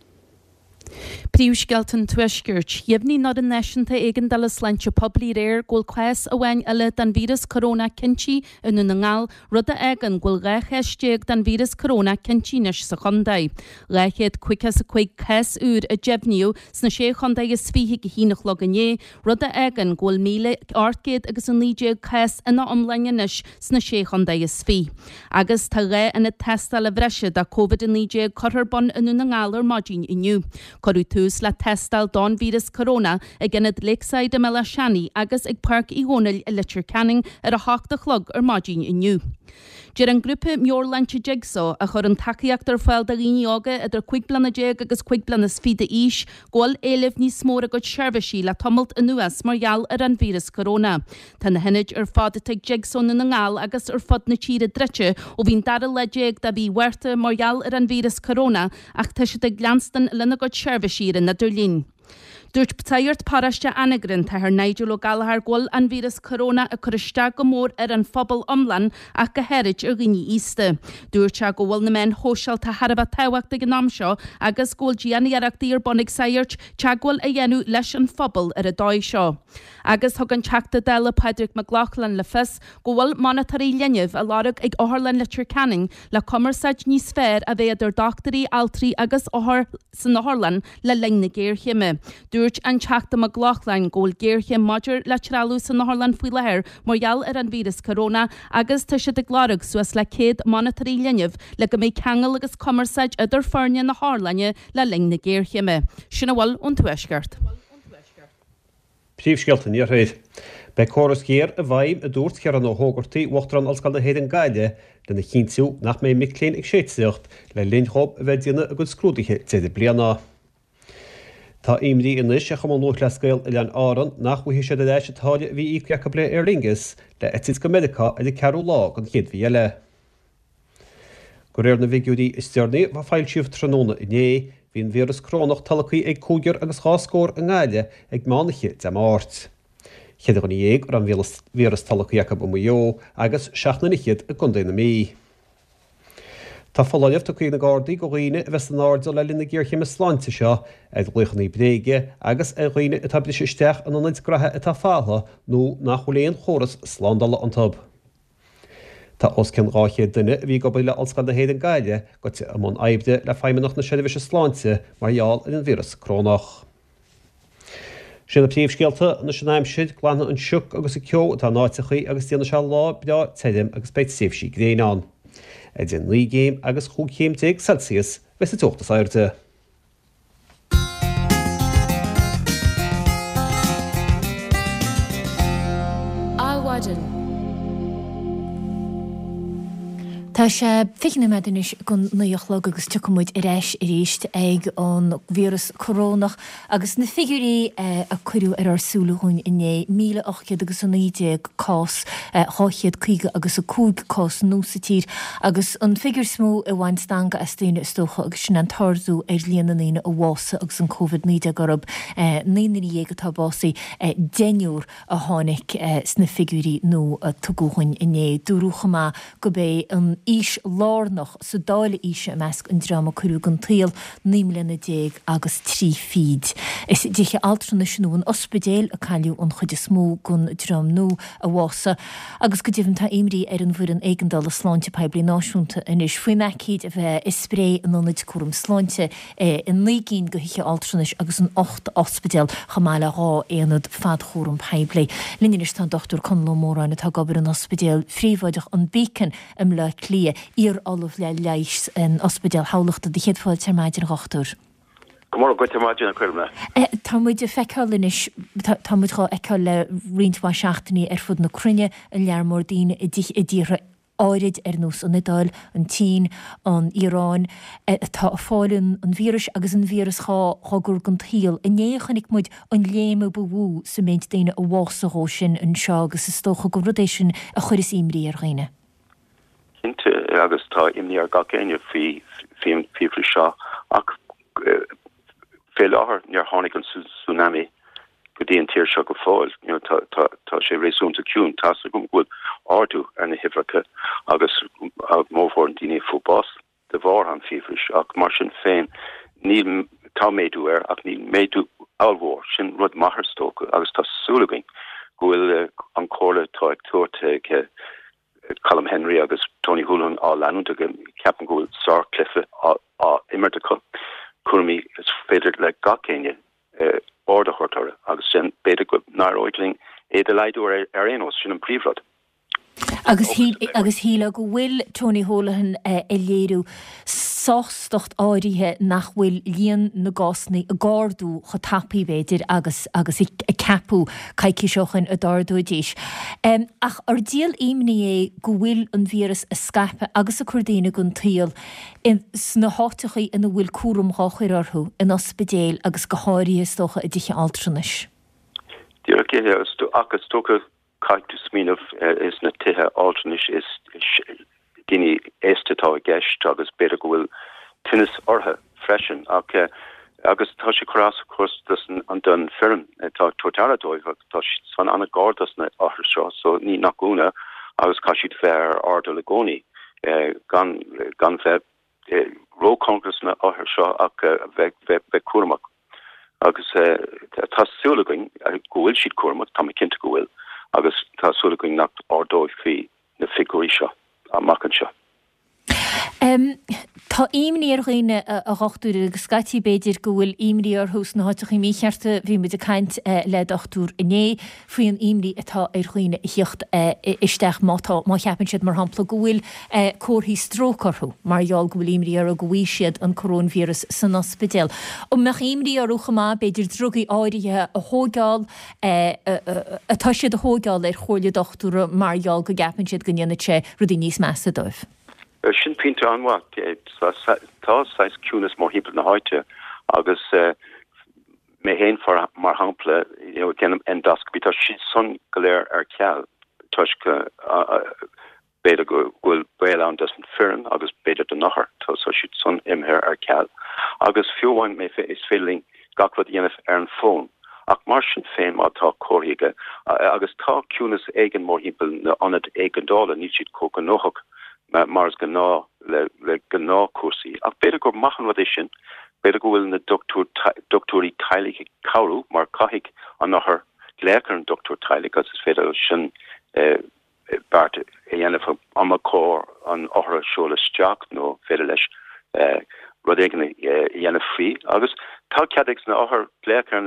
Príomhscéalta tuaisgirt, jební ná an neisianta éigean dala sláinte poblí réir ghfuil cuas a bhain eile den víras corona cinntí in na ngáil rud a éigean ghfuil récheisteag den víras corona cintíneis sa chundaid. Réichéad cuicas a chuig cas úr a jebniú sna sé chundaid is fihí go hínach logané, rud a éigean ghfuil míle artgéad agus an nídéag cas ina omlangenis sna sé chundaid is fí. Agus tá ré ina testal a bhreise da COVID nídéag chuthar bon in na ngáil ar maidín inniu. Corú tús le testal don víras corona ag gannad Lakeside a mela seanaí agus ag parc i gcónail i litir canning ar a háachta chlog ar maidín inniu. Deir an grúpa Meorlantse Jigsaw a chur an takeíocht ar fáil da rií ága idir chuig blana déag agus chuig blana sfida ís ghfuil éileh níos mór a go seirbhísí le tomult in nuas margheall ar an víras corona. Tá na hinid ar fád ag Jigsaw na ngáil agus ar fod na tíre dreite ó bhín dar le déag da bhí huirta margheall ar an víras corona ach tá si ag glanstan lena go seirbhísí in na Durlín. Dúirt ptáirt paraiste anagrin tá ar Nigel ó Gallagher ghfuil an víras corona a chuiste go mór ar an phobal omlan ach go heirid ar gine íste. Dúirt se go bhfuil na men hóseilta Harbh táhacht ag an amseo agus ghfuil díanaíarachtaí ar bonnig sairt te ghfuil a dhéanú leis an phobal ar a dóid seo. Agus thug an teachta déile Padraig McLaughlin le fis go bhfuil monitorí linneamh a lárug ag áthirlan litir canning le commerceid níos fér a bheith idir doctorí altrií agus áthir san áthirlan le ling na géirchiime. Dúirt an teachta McLaughlin ggóil géirche maidir le tralú san áthirlan faoi lethir margheall ar an víras corona agus tá si ag lárug suas le céad monitorí linneamh le go méid cheangal agus commerceid idir fearne na háirlanne le ling na géirchiime. Sinna bhfuil ón tuaisceart. Príomhscéalta ní réid. Bei choras céir a bhaim a dúirt cearan ó thógartaí uachtar an alscail na héad an gaiide lena chinntiú nach mé micléin ag séitseocht le linchob a bheith déanana a go scrúdaithe téidir bliana. Tá imrí inis a chum nó lescail i lean áran nach bhuihí sé éis atáide bhí ícecha ble ar lingus le etis go medica a de ceú lá an chéad bhí eile. Go réir na bhíúí istearnaí bh fáil siomh tróna iné, hín víras crónach talchaí ag cúgur agus cháscór an gáile ag mánache de máirt. Chéad gan dhéag ar an víras talchaícha bu mó agus seaachna chiad a gundéna mí. Tá fallíomh do chuoine gádaí go roioine a bheits an áda le lina ggéir chéime sláinte seo ag gluchannaí bréige agus a roioine atá bli isteach an anid grathe atá fátha nó nach choléon choras sládala an tab. Tá oscin ráchéad duine bhí go baile alscan na héad an gaiile go am an aibde le feimimeach na séidir se sláinte marall in an víras crónach. Sin na príomhscéalta na sinnéim siad glána an siúc agus i ceo atá náitichaí agus tíana se lá beá teidim agus beit séfsí gréán. A den lígéim agus chuchéimteag Celsius bheits a tuachtas airte. Áhaidan. Tá sé fichna medinis gon nuochla agus tucamúid i réis i ríist ag an vírus corónach agus na figurí a chuú ar arsúlaún iné míle ochchéad agus an níide cás háchiad chuige agus a cúg cás nósatír agus an figur smó a bhain stanga a stéine stocha agus sin an tarzú ar líanaíine a bhása agus an COVID níide gorab néanaí dhéag atá básaí déúr a tháinig sna figurí nó a tugóhain iné dúrúcha má go bé an ís lárnach sa dáile ise measc an drama chuú an taal nímlena déag agus trí fíd. Is ddíche altrana sinú an ospedéil a caiú an chuide smó gon dram nó a bhása agus go dtíhann tá imrí ar an bhuiir an éigandal a sláinte peblií náisiúnta inis faoi meicíd a bheith is spré an anid cuam sláinte in líginn go hiiche altranis agus an ocht ospedéil chamáile rá éanad fad chóm peblií. Linnis tá dochtú Conló Móráin atá gobar an ospedéil fríomhaideach an bícin im le lí ír olaf le leis an ospedéil hálachta de chéadfáil termáidir gachtúr. Gomor go termáidir na cuirmna. Tá muid a feicálinis tá muid chá eáil le rintá seachtaí ar fud na crunne an learmór daine i ddíre áirid ar nús an Nadáil, an Tín, an Irán, tá fáilinn an vírus agus an vírus chá gur gan tíal. I néchanig muid an léime bhú sa méint daine a bhásaró sin an seo agus is tócha go rudéis sin a chuir is imrí ar ghaine. Inte agus tá imní ar gacéine fi fi fifri seo ach fé láthir near tháinig an tsunami go dtíon tíir seo go fáil, tá sé réúnta ciún tá go bhfuil ardú ar na hifracha agus mómhór an daoine fóbás de bhar an fifris ach mar sin féin níl tá méadú ar ach ní méadú áhór sin rud maithrstócha agus tá súlagain gohfuil an cóla tá ag tuairte Colm Henry agus Tony Houlihan á leanúnta go ceapan gohfuil sár cliffe á immertacha curmí is féidir le gacéine orda chortara agus sin beidir go nar oitling é de leidú ar éos sin an príomhrad. Agus híle go bhfuil Tony Houlihan i léirú sástocht áirithe nach bhfuil líon na gásnaí a gáardú chu tapaí beidir agus agus i capú caiiciseochan a dárdúidíis. Um, ach ar díal imní é go bhfuil an vírus a scape agus a chudaine gon taal in sna hátachaí ina bhfuil cuaram ráchuir orthú in ospedéil agus go háirí stocha a ddíche altranis. Díar céile agus tócha caiicú smíanamh is na tithe altranis is daoine éistetá a gceist agus beidir go bhfuil tinnis ortha freisin ach agus tá sé chorás chus an don firm tá tuairtearadóibh tá san anna gádas na áthir seo so ní nachúna agus cá siad fear ardal le gcónaí gan gan bheith ró congress na áthir seo ach bheith bheith cuaramach agus tá súlagain go bhfuil siad cuaramach tá cinnte go bhfuil agus tá súlagain nach ardóibh fí na figurí seo a machchan seo. Um, tá imní ar chuoine a gachtú agus scatí beidir go bhfuil imrí ar hús na háteach í míchearta bhí mu a caiint le dochtúr iné faoin imrí atá ar chuoine hiocht isteach mátá má cheapan siad mar hampla go bhfuil cóirthaí strócarthú marall go bhfuil imrí ar a gohí siad an corónvírus san ospedéil. ó meach imrí ar rucha má beidir drugaí áirithe a thógáil atá siad a thógáil ar chóirle dochtúra marall go gapan siad go dhéanana sé rudí níos measa dóibh. Sin pinte anha tá seis cúnas má hípla na háite agus mé héin for mar hapla gen endoscopy tá si son goléir ar ceall tuisce beidir go bhfuil béile an dus an fearan agus beidir den nachar tá so si son imhéir ar ceall agus fiúhain mé is féling gachlad dhéanamh ar an fón ach mar sin féin mátá choige agus tá cúnas éigen mór hímpel na anad éigendála ní siad cóca nóach mars gná le le gná cuasaí ach beidir gur machchan wat é sin beidir go bhfuil na doctorí tailige cabhrú mar caiigh an nachar léchar an doctor tailig agus is féidir sin bart é dhéanamh am cór an áthra seolaisteach nó féidir leis rud éigen dhéanamh frí agus tá ceadix na áthar léchar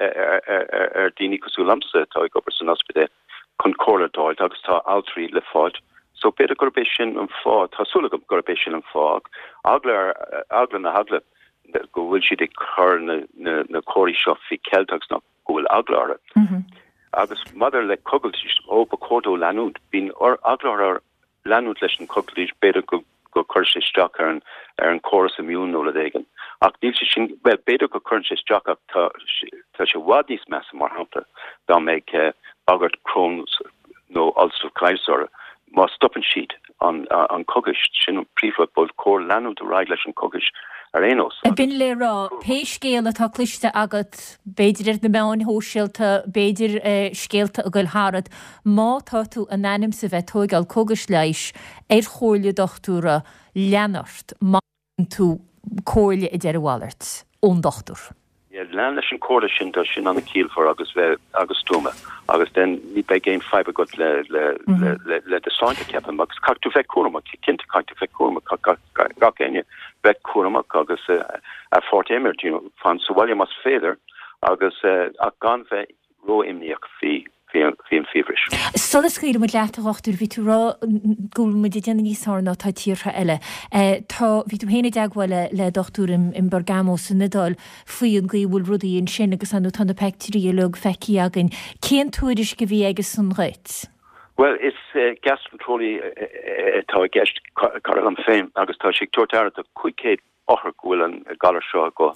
ar daoine cosú lamsa tá ag obair san ospidé chun cóladáil agus tá altrí le fáid so beidir gurbéis sin an fád tásúla go gurbéis sin an fág agla agla na hagla go bhfuil siad ag chur na choirí seo fi ceilteachs nach go bhfuil aglára agus mother le cogalt ó ba cordó leanúd bín or aglára leanúd leis an coglís beidir go go chuir sé straach ar an ar an choras imún nó le dégan ach níl sé sin well beidir go chuir sé straach ach tá tá sé bhád níos measa mar hapla dá méid agart Crohn's nó ulcerative colitis má stoppin siad an an cogish sin príomh bol cór leanúd a ráid leis an cogish ar éos. A bin le rá pééis scéal atá cliste agat beidir na meáin hóisiilta beidir scéalta a goil hárad má tá tú a nanim sa bheith tógáil cogus leis ar chóirle dochtúra leanart má tú cóirle i d deirhhaart ón dochtúr. lean leis an códa sin tá sin anna cíl for agus bheith agus túma agus den ní be géim fiber got le le le le de sáinte cepan agus cartú bheith cuama cinnta caiinte bheith cuama ga céine bheith cuama agus a fort éimeir fan sa bhhaile mas féidir agus a gan bheith ró imníoach fi féim fíris. Solas chuir mu leataachtar ví tú rá gúil mu déanana níosárna tá tíortha eile. Tá ví tú héna deaghile le dochtúrim in Bergamo san Nadal faoi an gcuhfuil rudaí an sin agus anú tanna pectíí lug feici agan. Cén túiris go bhí agus san réit? Well, is uh, gas controlí tá gist car an féim agus tá sé tuairtear a cuicéad áthar gúil an galar seo go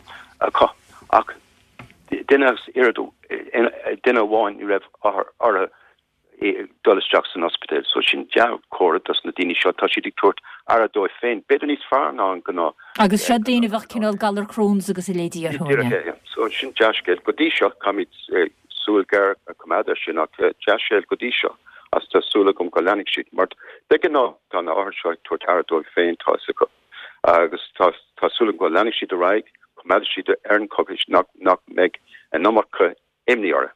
ach Dinner's irredu dinner wine you have or or a Dulles Jackson Hospital so sin ja core does na dini shot touchy dictort ara do fein better is far now gonna agus shad dini vacinal galar Crohn's agus lady ar hona so sin jash get godisha come it's sul gar commander sin at jashel godisha as ta sul kom kalanik shit mart de gna tan ar shot tot ara do fein tasiko agus ta ta sul kalanik shit right Madrid Ern Cogish not not meg en nommerke imniore.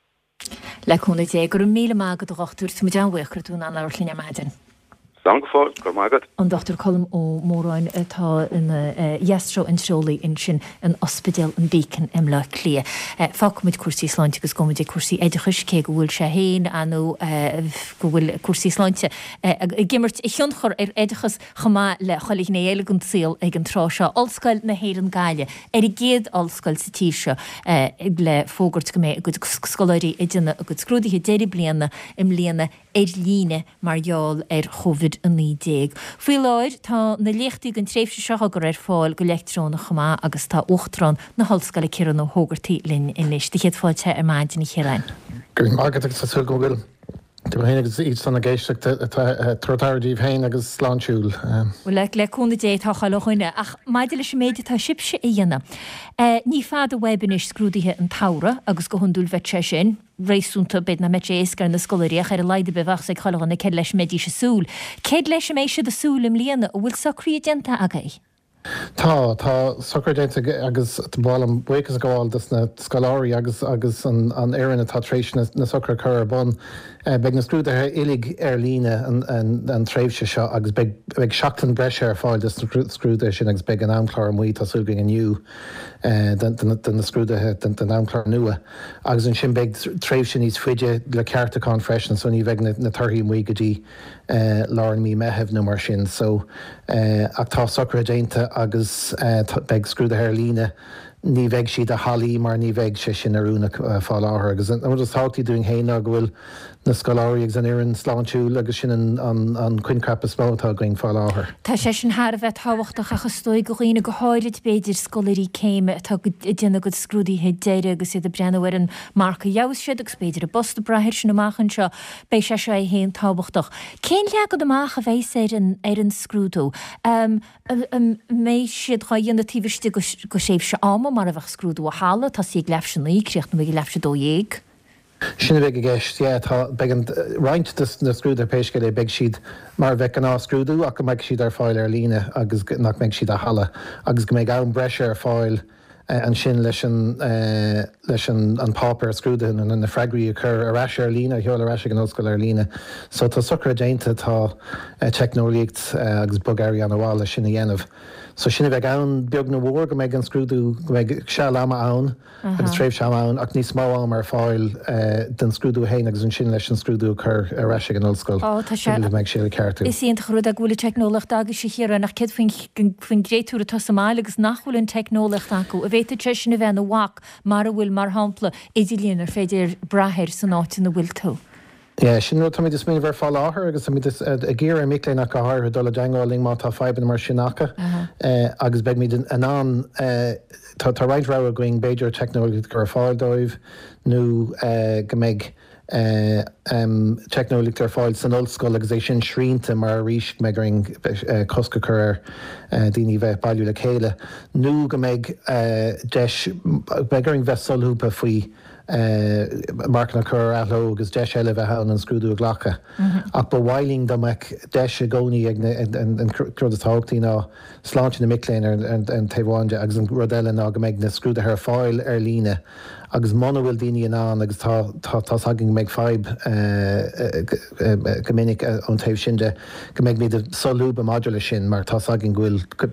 Le kon het gur míle magad dochtúr mu anhuichar tún an orlinne maidin. Dankfol go magad. An doctor Colm ó Móráin atá in Yestro in Sholí in sin an ospedal an Beacon im le clia. Fáid cuasí sláinte agus gomid cuasí éidirchas cé go bhfuil sé héin anú go bhfuil cuasí sláinte. Gimmert i thionnchar ar éidechas chamá le cholig na éile gon síl ag an trá seo allscoil na héir an gaiile. Er i géad allscoil sa tí seo le fógurt go mé a go scoláirí i duna a go scrúdaí déidir blianana im líana éid líne margheall ar chovid a ní déag. Fuoi láir tá na léchtú an tréifse seo gur ar fáil go leictrón na chamá agus tá ochtrán na hallscoile ciaran ó hógartí linn in leis. Di chéad fáilte ar maidin i chérain. Gur mágad agus sa go bhfuil. Tá héine agus iad sanna géisteach trotáirdíh héin agus sláintúil. Bhfuil le leúna dé tá chaáine ach maidir leis méide tá sibse i dhéana. Ní fád a webinis scrúdaithe an tára agus go hunúil bheit sin, rééisúnta bed na meéiscar na scoiríach ar a leide befach ag chaána ce leis médí se súl. Céad leis mé se de súlim líana ó bhfuil sacrídenta agaí. Tá tá socrdéinte agus bháil an buchas gáil na scaláirí agus agus an éan atátrééis na socr chur bon beag na scrúdathe ilig ar líne an tréimhse seo agus beag seachtain breise ar fáil de scrúda sin agus beag an amclár muí tásúgaing aniu den na scrúdathe den amclár nua. Agus an sin beag tréimhse níos fuide le ceartachán freisin so ní bheith na tarthaí muí go dtí láir mí methebh nó mar sin so ach tá socr déinte agus beag scrúdathe ar líne ní bheith siad a halí mar ní bheith sé sin arúna fá láthair agus an tátaí doing héine go bhfuil na scoláirí an éan sláintú agus sin an cuincrap smátá going fá láthair. Tá sé sin haar bheith táhachtach a chustóid go riine go háirid beidir scoirí céime atá déanana go scrúdaíthe déire agus iad a brennahar an marca jausisiad agus beidir a bosta brathir sin amachchan seo bei sé seo héon táhachtach. Cén le go amach a bhééis ar an scrúdú. mé siad chaíonna tíhiste go séh se am mar a bheith scrúdú a hála tá sí leif sin íreacht na bh leif se dó dhéag. Sinna bheith gist tá began roiint na scrúd ar péisce é beag siad mar bheith an ná scrúdú ach go meid siad ar fáil ar líne agus nach meid siad a hala agus go méid ann breise ar fáil an sin leis leis an pápar scrúdain an na freigraí chur arráis ar lína heol arráis an osscoil ar lína. So tá sucr déanta tá technolíocht agus bugairí an bháil sin na dhéanamh. So sinna bheith ann beag na bhór go méid an scrúdú go méid se ama ann agus tréimh se ann ach níos má am ar fáil den scrúdú héin agus an sin leis an scrúdú chur arráis an osscoil meid sé ceartú. Is íon chruúd a bhfuil technolacht agus sé chéar nach cid faoin gréitúra tosamáil agus nachhfuil an technolacht acu a bhéit te sinna bheith na bhac mar a bhfuil mar hapla idirlíon ar féidir brathir san áit na bhfuil tú. Yeah, sin ru tamid is mí bhar fá láthair agus a ggéar micléine go háir dola deáling má tá feban mar sinnacha agus beag míid an an tá reinrá a going beidir technológií gur fáildóibh nó go méid technológií ar fáil san ollscoil agus é sin srínta mar ríis me ring cosca chur daoine bheith bailú le chéile. nó go méid begaring bheith solúpa faoi markna chur athó agus de eile bheith an an scrúdú a ghlacha. Ach ba bhailing do meid de a gcónaí ag an crud atáchtaí ná sláinte na micléin an taobháinde agus an rodile ná go méid na scrúda ar fáil ar líne agus mana bhfuil daoine an agus tá sagin méid feib go minic an taobh sinnde go méid míad solúb a module sin mar tá sagin ghfuil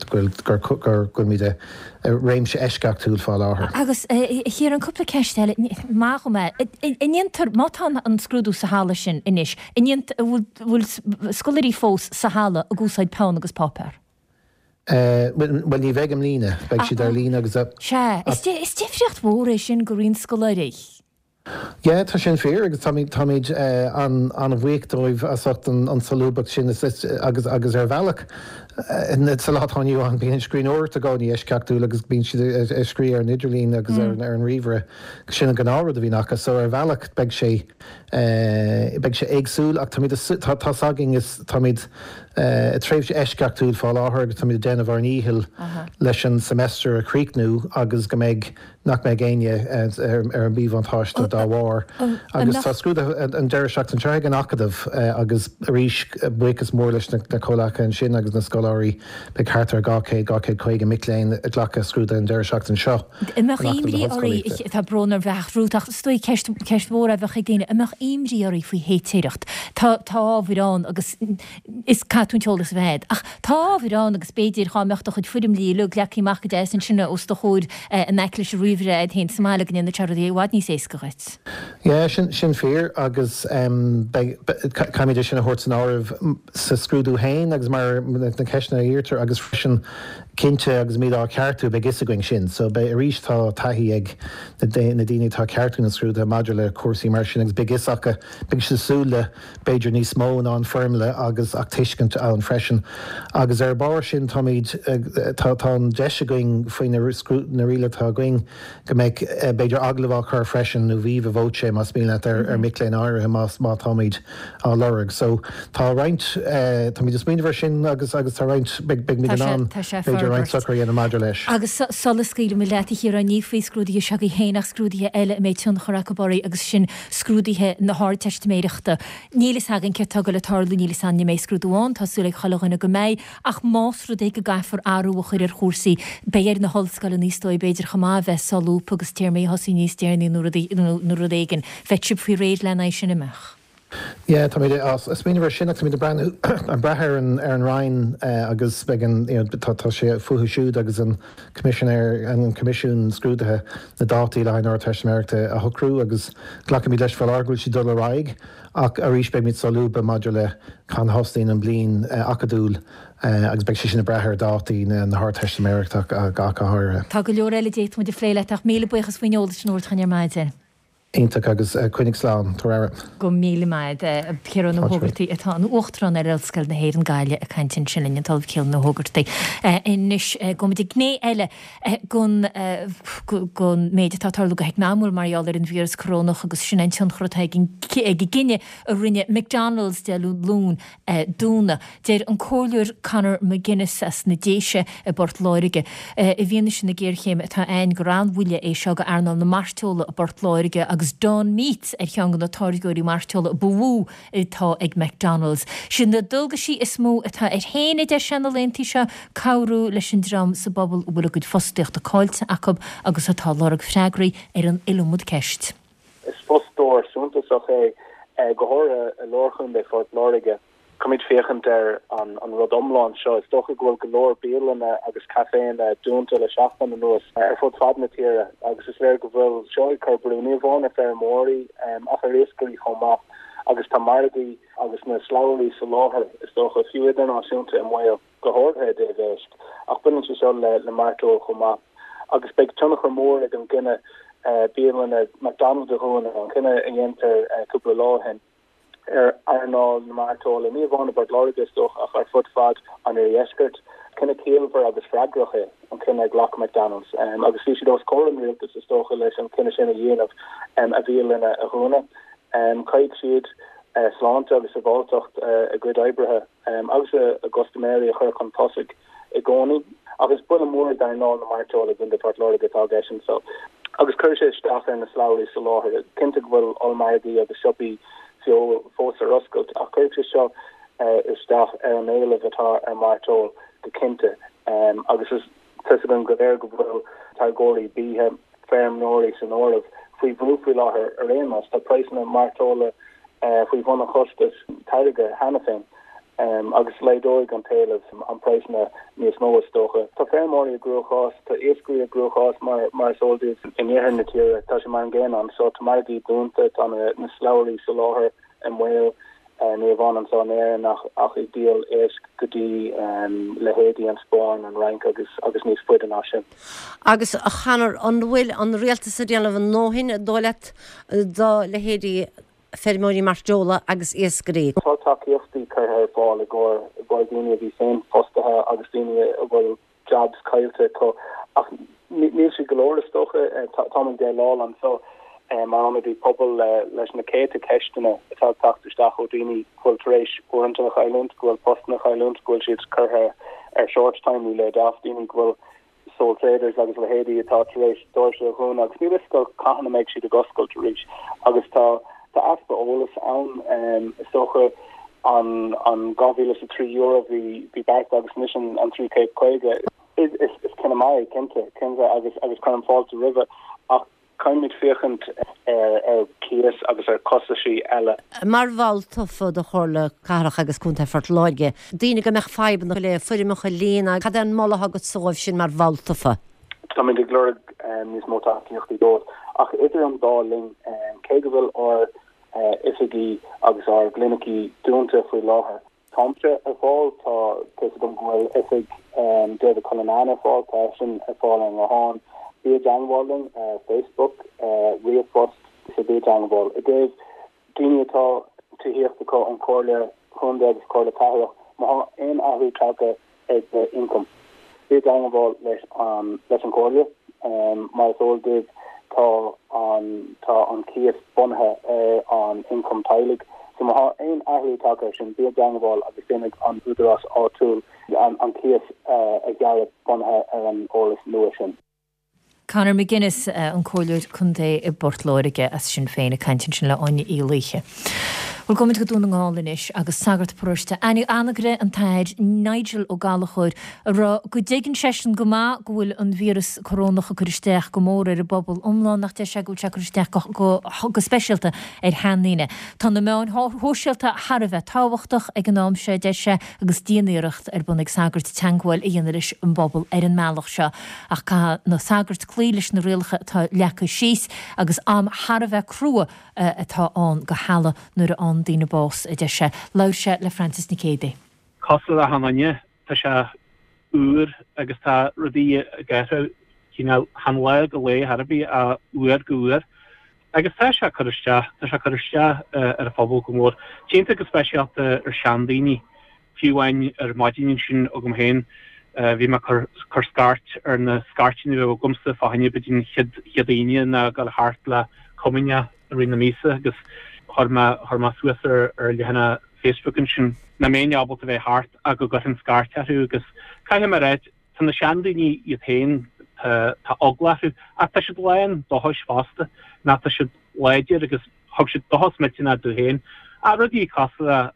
gur míad réimse eisceach túil fá láthair. Agus hir an cúpla ceistile má go me iníontar mátá an scrúdú sa hála sin inis bhfuil scoirí fós sa hála a gúsáid pán agus pápar. Well ní bheith am líne beag si ar lína agus Se is tífreacht mhór sin go rion scoirí. Ja, tá sin fér agus táid an a bhhéicdóibh asach an salúbach sin agus agus ar bhealach. Net sa látániu an bíon scrín óir a gáí eisceachú agus bín si scrí ar nidirlín agus ar an rire sinna gan ára a bhí nachcha so ar bhealach beag sé beag sé éagsúil ach tá saging is táid tréimh sé eisceachú fá láthair agus táid déanamh ar níhil leis an semester a chríicnú agus go méid nach mé géine ar an bíomhantáiste dá bhhar. agus tá scrúda an deir seach an treig an acadamh agus ríis buchas mór leis na cólacha an sin agus na scoláirí be cartar gácé gácé chuig a micléin a ghlacha scrúda an deir seach an seo. Imach imrí orí tá bronar bheith rúach stoi ceist mór a bheith daine imach imrí orí faoi hétéirecht. Tá ábhírán agus is catún teolalas bhead. Ach tá ábhírán agus béidir cháimeachta chud fuidim lí le leachíach go déis an sinna os do chód an eiclis riomhre hén samála gan na teí bhhaid ní éiscoit. Ja sin sin fér agus caiimiidir sin a hort an áibh sa scrúdú hain agus mar na ceisna íirtar agus frisin cinnte agus míad á ceartú be is going sin, so be a ríis tá taihí ag na daine tá ceartú na scrúda module cuasaí mar sin agus be isacha be sasúla beidir níos mó an firmle agus ach tuiscint an freisin agus ar bar sin táid tá an deise going faoin na riile tá going go méid beidir aglah chur freisin nó bhíh bhót sé mas míle ar ar miléin áirithe más má táid á lorug, so tá roiint tá mí smíinehar sin agus agus tá roiint be mí an beidir sucraí an maidir leis. Agus solas scríle me leti hir a ní fé scrúdaí se go hénach scrúdaíthe eile méid tún choracaborí agus sin scrúdaíthe na háir teistméireachta. Nílas hagann ce tugad le tarlú nílas an mé scrúdúáin tásúla chalachna go méid ach másrú é go gaifor áú chuir ar chósaí béir na hallscoil níosdói beidir chamá bheith salúp agus tíir mé hosí níos déirní nuair a dhéigen feitse faoi réad lena sin imach. Yeah, tá is mí bhar sinach mí brenn an brethir an ar an Rhein agus began tá sé futhú siúd agus an commissionéir an comisiún scrúdathe na dátaí le Áir Teismeachta a thocrú agus ghlacha mí leis fel argúil si dul raig ach a rís be mit salúba maidir le can hostíín an blin acadúil agus be si sin na brethir dátaí na Áir Teismeachta a gacha háire. Tá go leor eile déit mu de fléile ach míle buchas faoineolala sin úirt chuine maidin. Íntaach agus chuinnig slán tú air. Go míle maid cean na hógartaí atá an uachtarrán ar ilscail na héir an gaiile a caiintin sinlinn talamh céal na hógartaí. Inis go de gné eile gon méide tátarla go heic námúil maráall ar an víras corónach agus sin an chrotaigh ginne a rinne McDonald's de lún dúna. Déir an cóliúr Conor McGuinness as na déise a bort láirige. I bhíana sin na ggéirchéim atá ein grán bhuiile é seo go airnal na marteola a bort láirige agus Don Meats ar cheangan na táirgóirí marteola bhú tá ag McDonald's. Sin na dulga sí is mó atá ar héine de sena lentí se cabhrú leis an dram sa bobbal ó bhfuil go fosteocht a cáilte acab agus atá lorug freagraí ar an ilmúd ceist. Is fostóir súntasach é gohor a lorchun de fort Lorige. Comid féchant ar an an rodomláin seo is doch gohfuil golóir bélanna agus caféin dúnta le seachtain an nuas ar fud fad na tíre agus is léir go bhfuil seoid carbrúní bháin a fear mórí ach a réisgurí chomá agus tá margaí agus na sláirí sa láthair is doch a fiú internanáisiúnta in mhail gohorthe de bheist ach buinn se seo le le martó chomá agus beag tunnach ar mór ag an gine bélanna McDonald's a chuna an gine a dhéantar cúpla láhin er Arnold Martol en nie van about Lorgus doch ach ar futfad an er jeskert kinne keelver agus fragroche an kinne Glock McDonald's um, agus si dos choreal is stoch leis an kinne sin a of um, a veel in a hone um, kaik siid uh, slant agus a voltocht uh, a good ibrehe um, agus a Augustamary a chur kon posig e goni agus bu moor da no na Martol in de Port Lorgus algation so agus cur staff en a slowly so law kinte wil almighty agus shoppy Jo fósa roscoil a chuirte seo is staff ar an éile atá ar martó de kinte agus is tu an go bhéir go bhfuil targóirí bíthe ferm nóirí san ormh faoi bhrúfuil láthair ar rémas tá preisna martóla faoi bhna chustas taige hena féin agus leidóig an talamh an preisna níos mó stocha Tá fermóí a grúchás tá éascuí a grúchás mar mar sóldíh in éhir na tíre tá sé mar an ggéan an so tá maidí dúnta an na sláirí sa láthair an bhil ní bhán an son éir nach ach i díal éis gotí lehéadí an Spáin an rank agus agus níos fuid an sin. Agus a chanar an bhfuil an réalta sa déanamh an nóhin a dólet dá lehéadí fermóí martóla agus éascarí. Tá takeíochtaí chuir fáil a ggóir báidíine a bhí féin postathe agus daine a bhfuil jobs caiilte có ach níl si golóir stocha tá an dé lá an so mar an dí pobl leis na céite ceistena atá tachtarteach ó daoine culturéis uanta na chailúnt gohfuil post na chailúnt gohfuil siad chutha ar short time le dáh daoine gohfuil sole traders agus lehéadí atá taréis dóir se chun agus ní go caihanna méid siad a goscail taréis agus tá tá aspa ólas ann is socha an an gavíle sa trí euro hí hí back agus mission an trí cape coige is is is kinda mai kente kenza agus agus kan fall to river ach kaimid féchent ar ar kies agus ar costaí eile. Mar bhil tufa do chorla carach agus cúnta fort láige. Díine go meach feiban le fuimecha léna cad an molla agat sóibh sin mar bhil tufa. Tá mé de glórig níos móta cíochttaí dó ach idir an dáling cé go bhfuil or ifigí agus ar glinicí dúnta faoi láthair. Tomte a fáil tá tu gom gohfuil ifig de a colonana fáil tá sin a fáil an aháin. Be Janwalling, uh, Facebook, uh, Reapost, so be Janwall. It is Dinatá to hear the call on Corlia, Honda, Corlia Tahara, Maha, and Ahu Taka as the income. Be Janwall, less on Lesson Corlia, um, my soul did call on Ta on Kies Bonha uh, on income Tylig. So Maha, and Ahu Taka, should be Janwall at the same on Udras or Tool, on, on Kies, uh, a Garrett Bonha and Oris Lewison. Conor McGuinness uh, an cóúir chun é i bortlóirige as sin féin a caiintin sin le aine ílíe. Bhfuil gomid go dún ngálanis agus sagart próiste aní anagre an taid Nigel ó Galachóir ra go dégann sesin go má gohfuil an vírus corónacha chuisteach go mór ar a bobbal omláin nach de se go te chuisteach go go speisialta ar háníine. Tá na meán hóisialta Harbheith táhachtach ag an námse de se agus díanaíirecht ar bunig sagart teanghil i dhéanaris an bobbal ar an meach seo ach cá na sagart clílis na rialcha tá lecha síos agus am Harbheith crua atá an go hala nuair an dína bós a de se leir se le Francis Nicédi. Cosla a hanne tá se úr agus tá rudí gaiire cíál hanla go lé Harbí a uair goúir. agus tá se chuiste tá se chuiste ar a fphobal go mór. Ténta go speisialta ar seandaoine fiúhain ar maidíonn sin a gom héin bhí me chur scart ar na scartíine bh gomsa fáine bedín cheadaine na gal hart le comine ri na mísa agus chuma suasar ar lehanana Facebookin sin na mé abal a bheith hart a go go an scarteú agus caiim mar réid san na seandaoine i tain tá oglaú a tá si lein dothis fásta na tá si leidir agus thug si dohas metina dú héin a rudí casa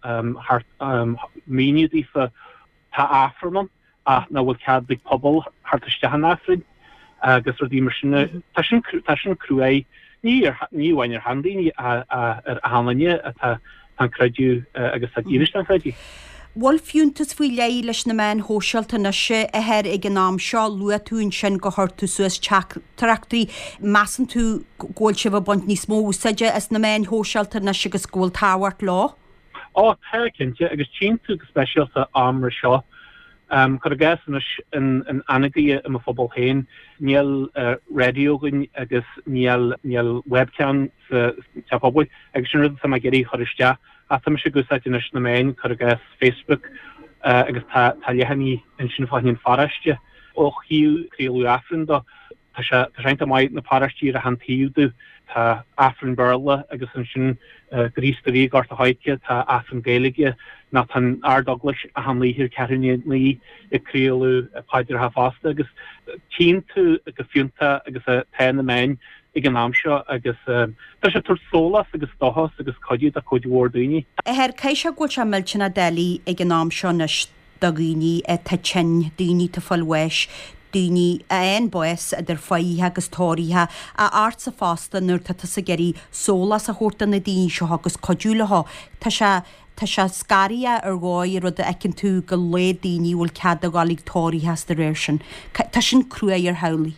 míúdífa tá áframan a na bhfuil cead big pobl hartaistehan áfrin agus rudí mar sinna tá sin crué ní níhhain ar handaoine ar hálaine atá an creidú agus a díris an creidí. Wal fiúntas fao lé leis na main hósealta na se a heir ag an náam seo lua tún sin go hortú suas tarachtaí measan tú ggóil se bh bont níos mó úsaide as na main hósealta na sigus ggóil táhart lá? Á Thcinnte agus tí tú go speisialta amra seo. Um, chu a gas in an anagaí am a fphobal héin, níl radiogan agus níl webcam sa pobl agus sin rud sam a geirí choiriste a tam se gosáid in na main chu a gas Facebook agus tá lehanní in sin fáin fariste ó chiúréú afrin do tá seinint maiid na parastí a hantíúdu tá afrin burla agus an sin grístaí gart a haike tá afrin géige na tan ardoglis a han líhir ceúní lí iréú paidir ha fásta agus tí tú go fiúnta agus a te na main ag an námseo agus tá se tur sólas agus dohas agus codú a codúhdaoine. A her céise go se milltena delí ag an námseo na doghíní a tá tsin daoine tá fallhais Dúní a ein boes idir faíthe agus tóiríthe a art sa fásta nuair tá sa geirí sólas a chóta na daon seo agus codúlaá Tá se Tá se scaria ar gáir rud a ecinn tú go le daoine bhfuil cead a gáigh tóiríthe de réir sin. Tá sin crué ar helaí.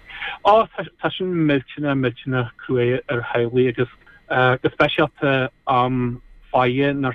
Á tá sin milltena milltena crué ar helaí agus go speisialta am fáie mar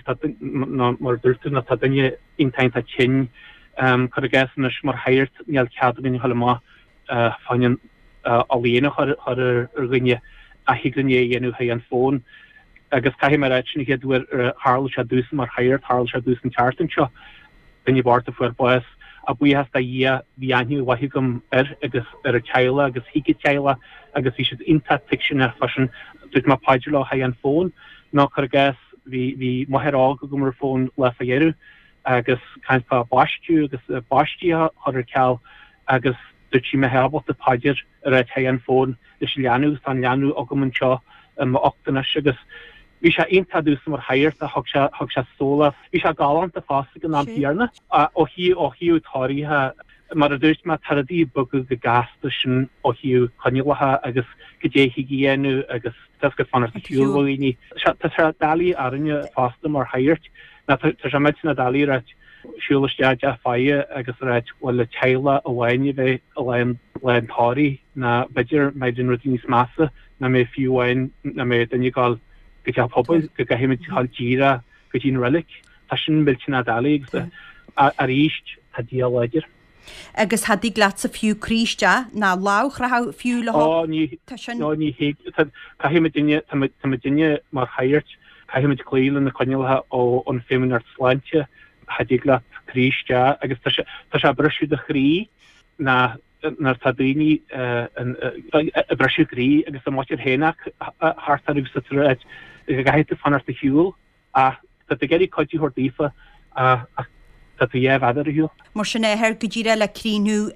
dúirú na tá daine intainta tin Um, chu a gasan mar heirt níall ceadrin hallá fanin aléana chu ar rinne a higanné dhéanú ha an fón agus cai mar sin héadúir hála se dúsan mar heirt hála se dúsan teartan seo dunne barta fuair buas a bu has a dhé bhí ainiú wahi gom ar agus ar a teile agus hiige teile agus hí si inta sin ar fasin dúit má paidir le ha an fón ná chu a gas hí moherrá go gomar fón le a dhéirú agus kaintpa baistú agus baistí ar ceall agus dutí me hebal a paidir ar a te an fón is leanú an leanú a go seo am ochtainna agus hí se intadú mar heirt a thug se sóla hí se galant a fásta an antíarna ó hí ó hiú táiríthe mar a dúirt me taradí bugu go gasta sin ó hiú chonilathe agus go déhí dhéanú agus go fannar a hiúhhaoine Tá dalí arinne fásta mar heirt na tá se meid na dalí reit siúlasteide a faie agus réit bhfuil le teile a bhhaine bheith a lein leantáí na beidir méid in rutíní massa na mé fiúhhain na mé daine gáil go te pobl go go héimiid hall díra go dín relic tá sin biltin na dalí agus a ríist a dí leidir. Agus hadí glat a fiú críiste ná lách ra fiú le ní caiimiid duine mar heirt caiimiid clílan na coinealathe ó an féminart sláinte hadí glat críiste agus tá se breisiú a chrí na nar tá daoine a breisiú grí agus a máir hénach hart agus sa tuid gahéite fanart a hiúil a tá geirí coidí hordífa a dat dhéh adar hiú. Mar sin éthir go ddíire le críú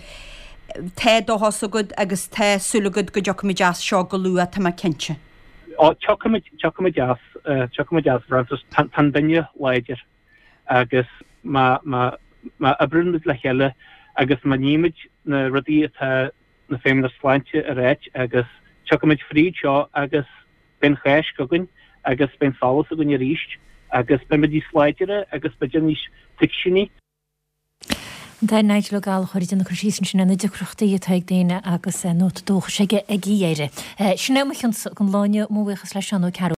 té dóhas agad agus té sulúgad go deach mé deas seo go luúa tá cinnte. Chocama jazz Chocama jazz Francis tan dunne leidir agus ma a brunne le helle agus ma níimiid na rodí atá na féim na sláinte a réit agus Chocamaid frí seo agus ben chéis gogunn agus ben salas a gonne ríist agus be dí sláidere agus be níos tusinní. Tá neid le gáil choirid na chusísan sin na decrochtaí teag déine agus nó dócha séige a gíéire. Sinnéachchan gon láine móchas leis an ó ceú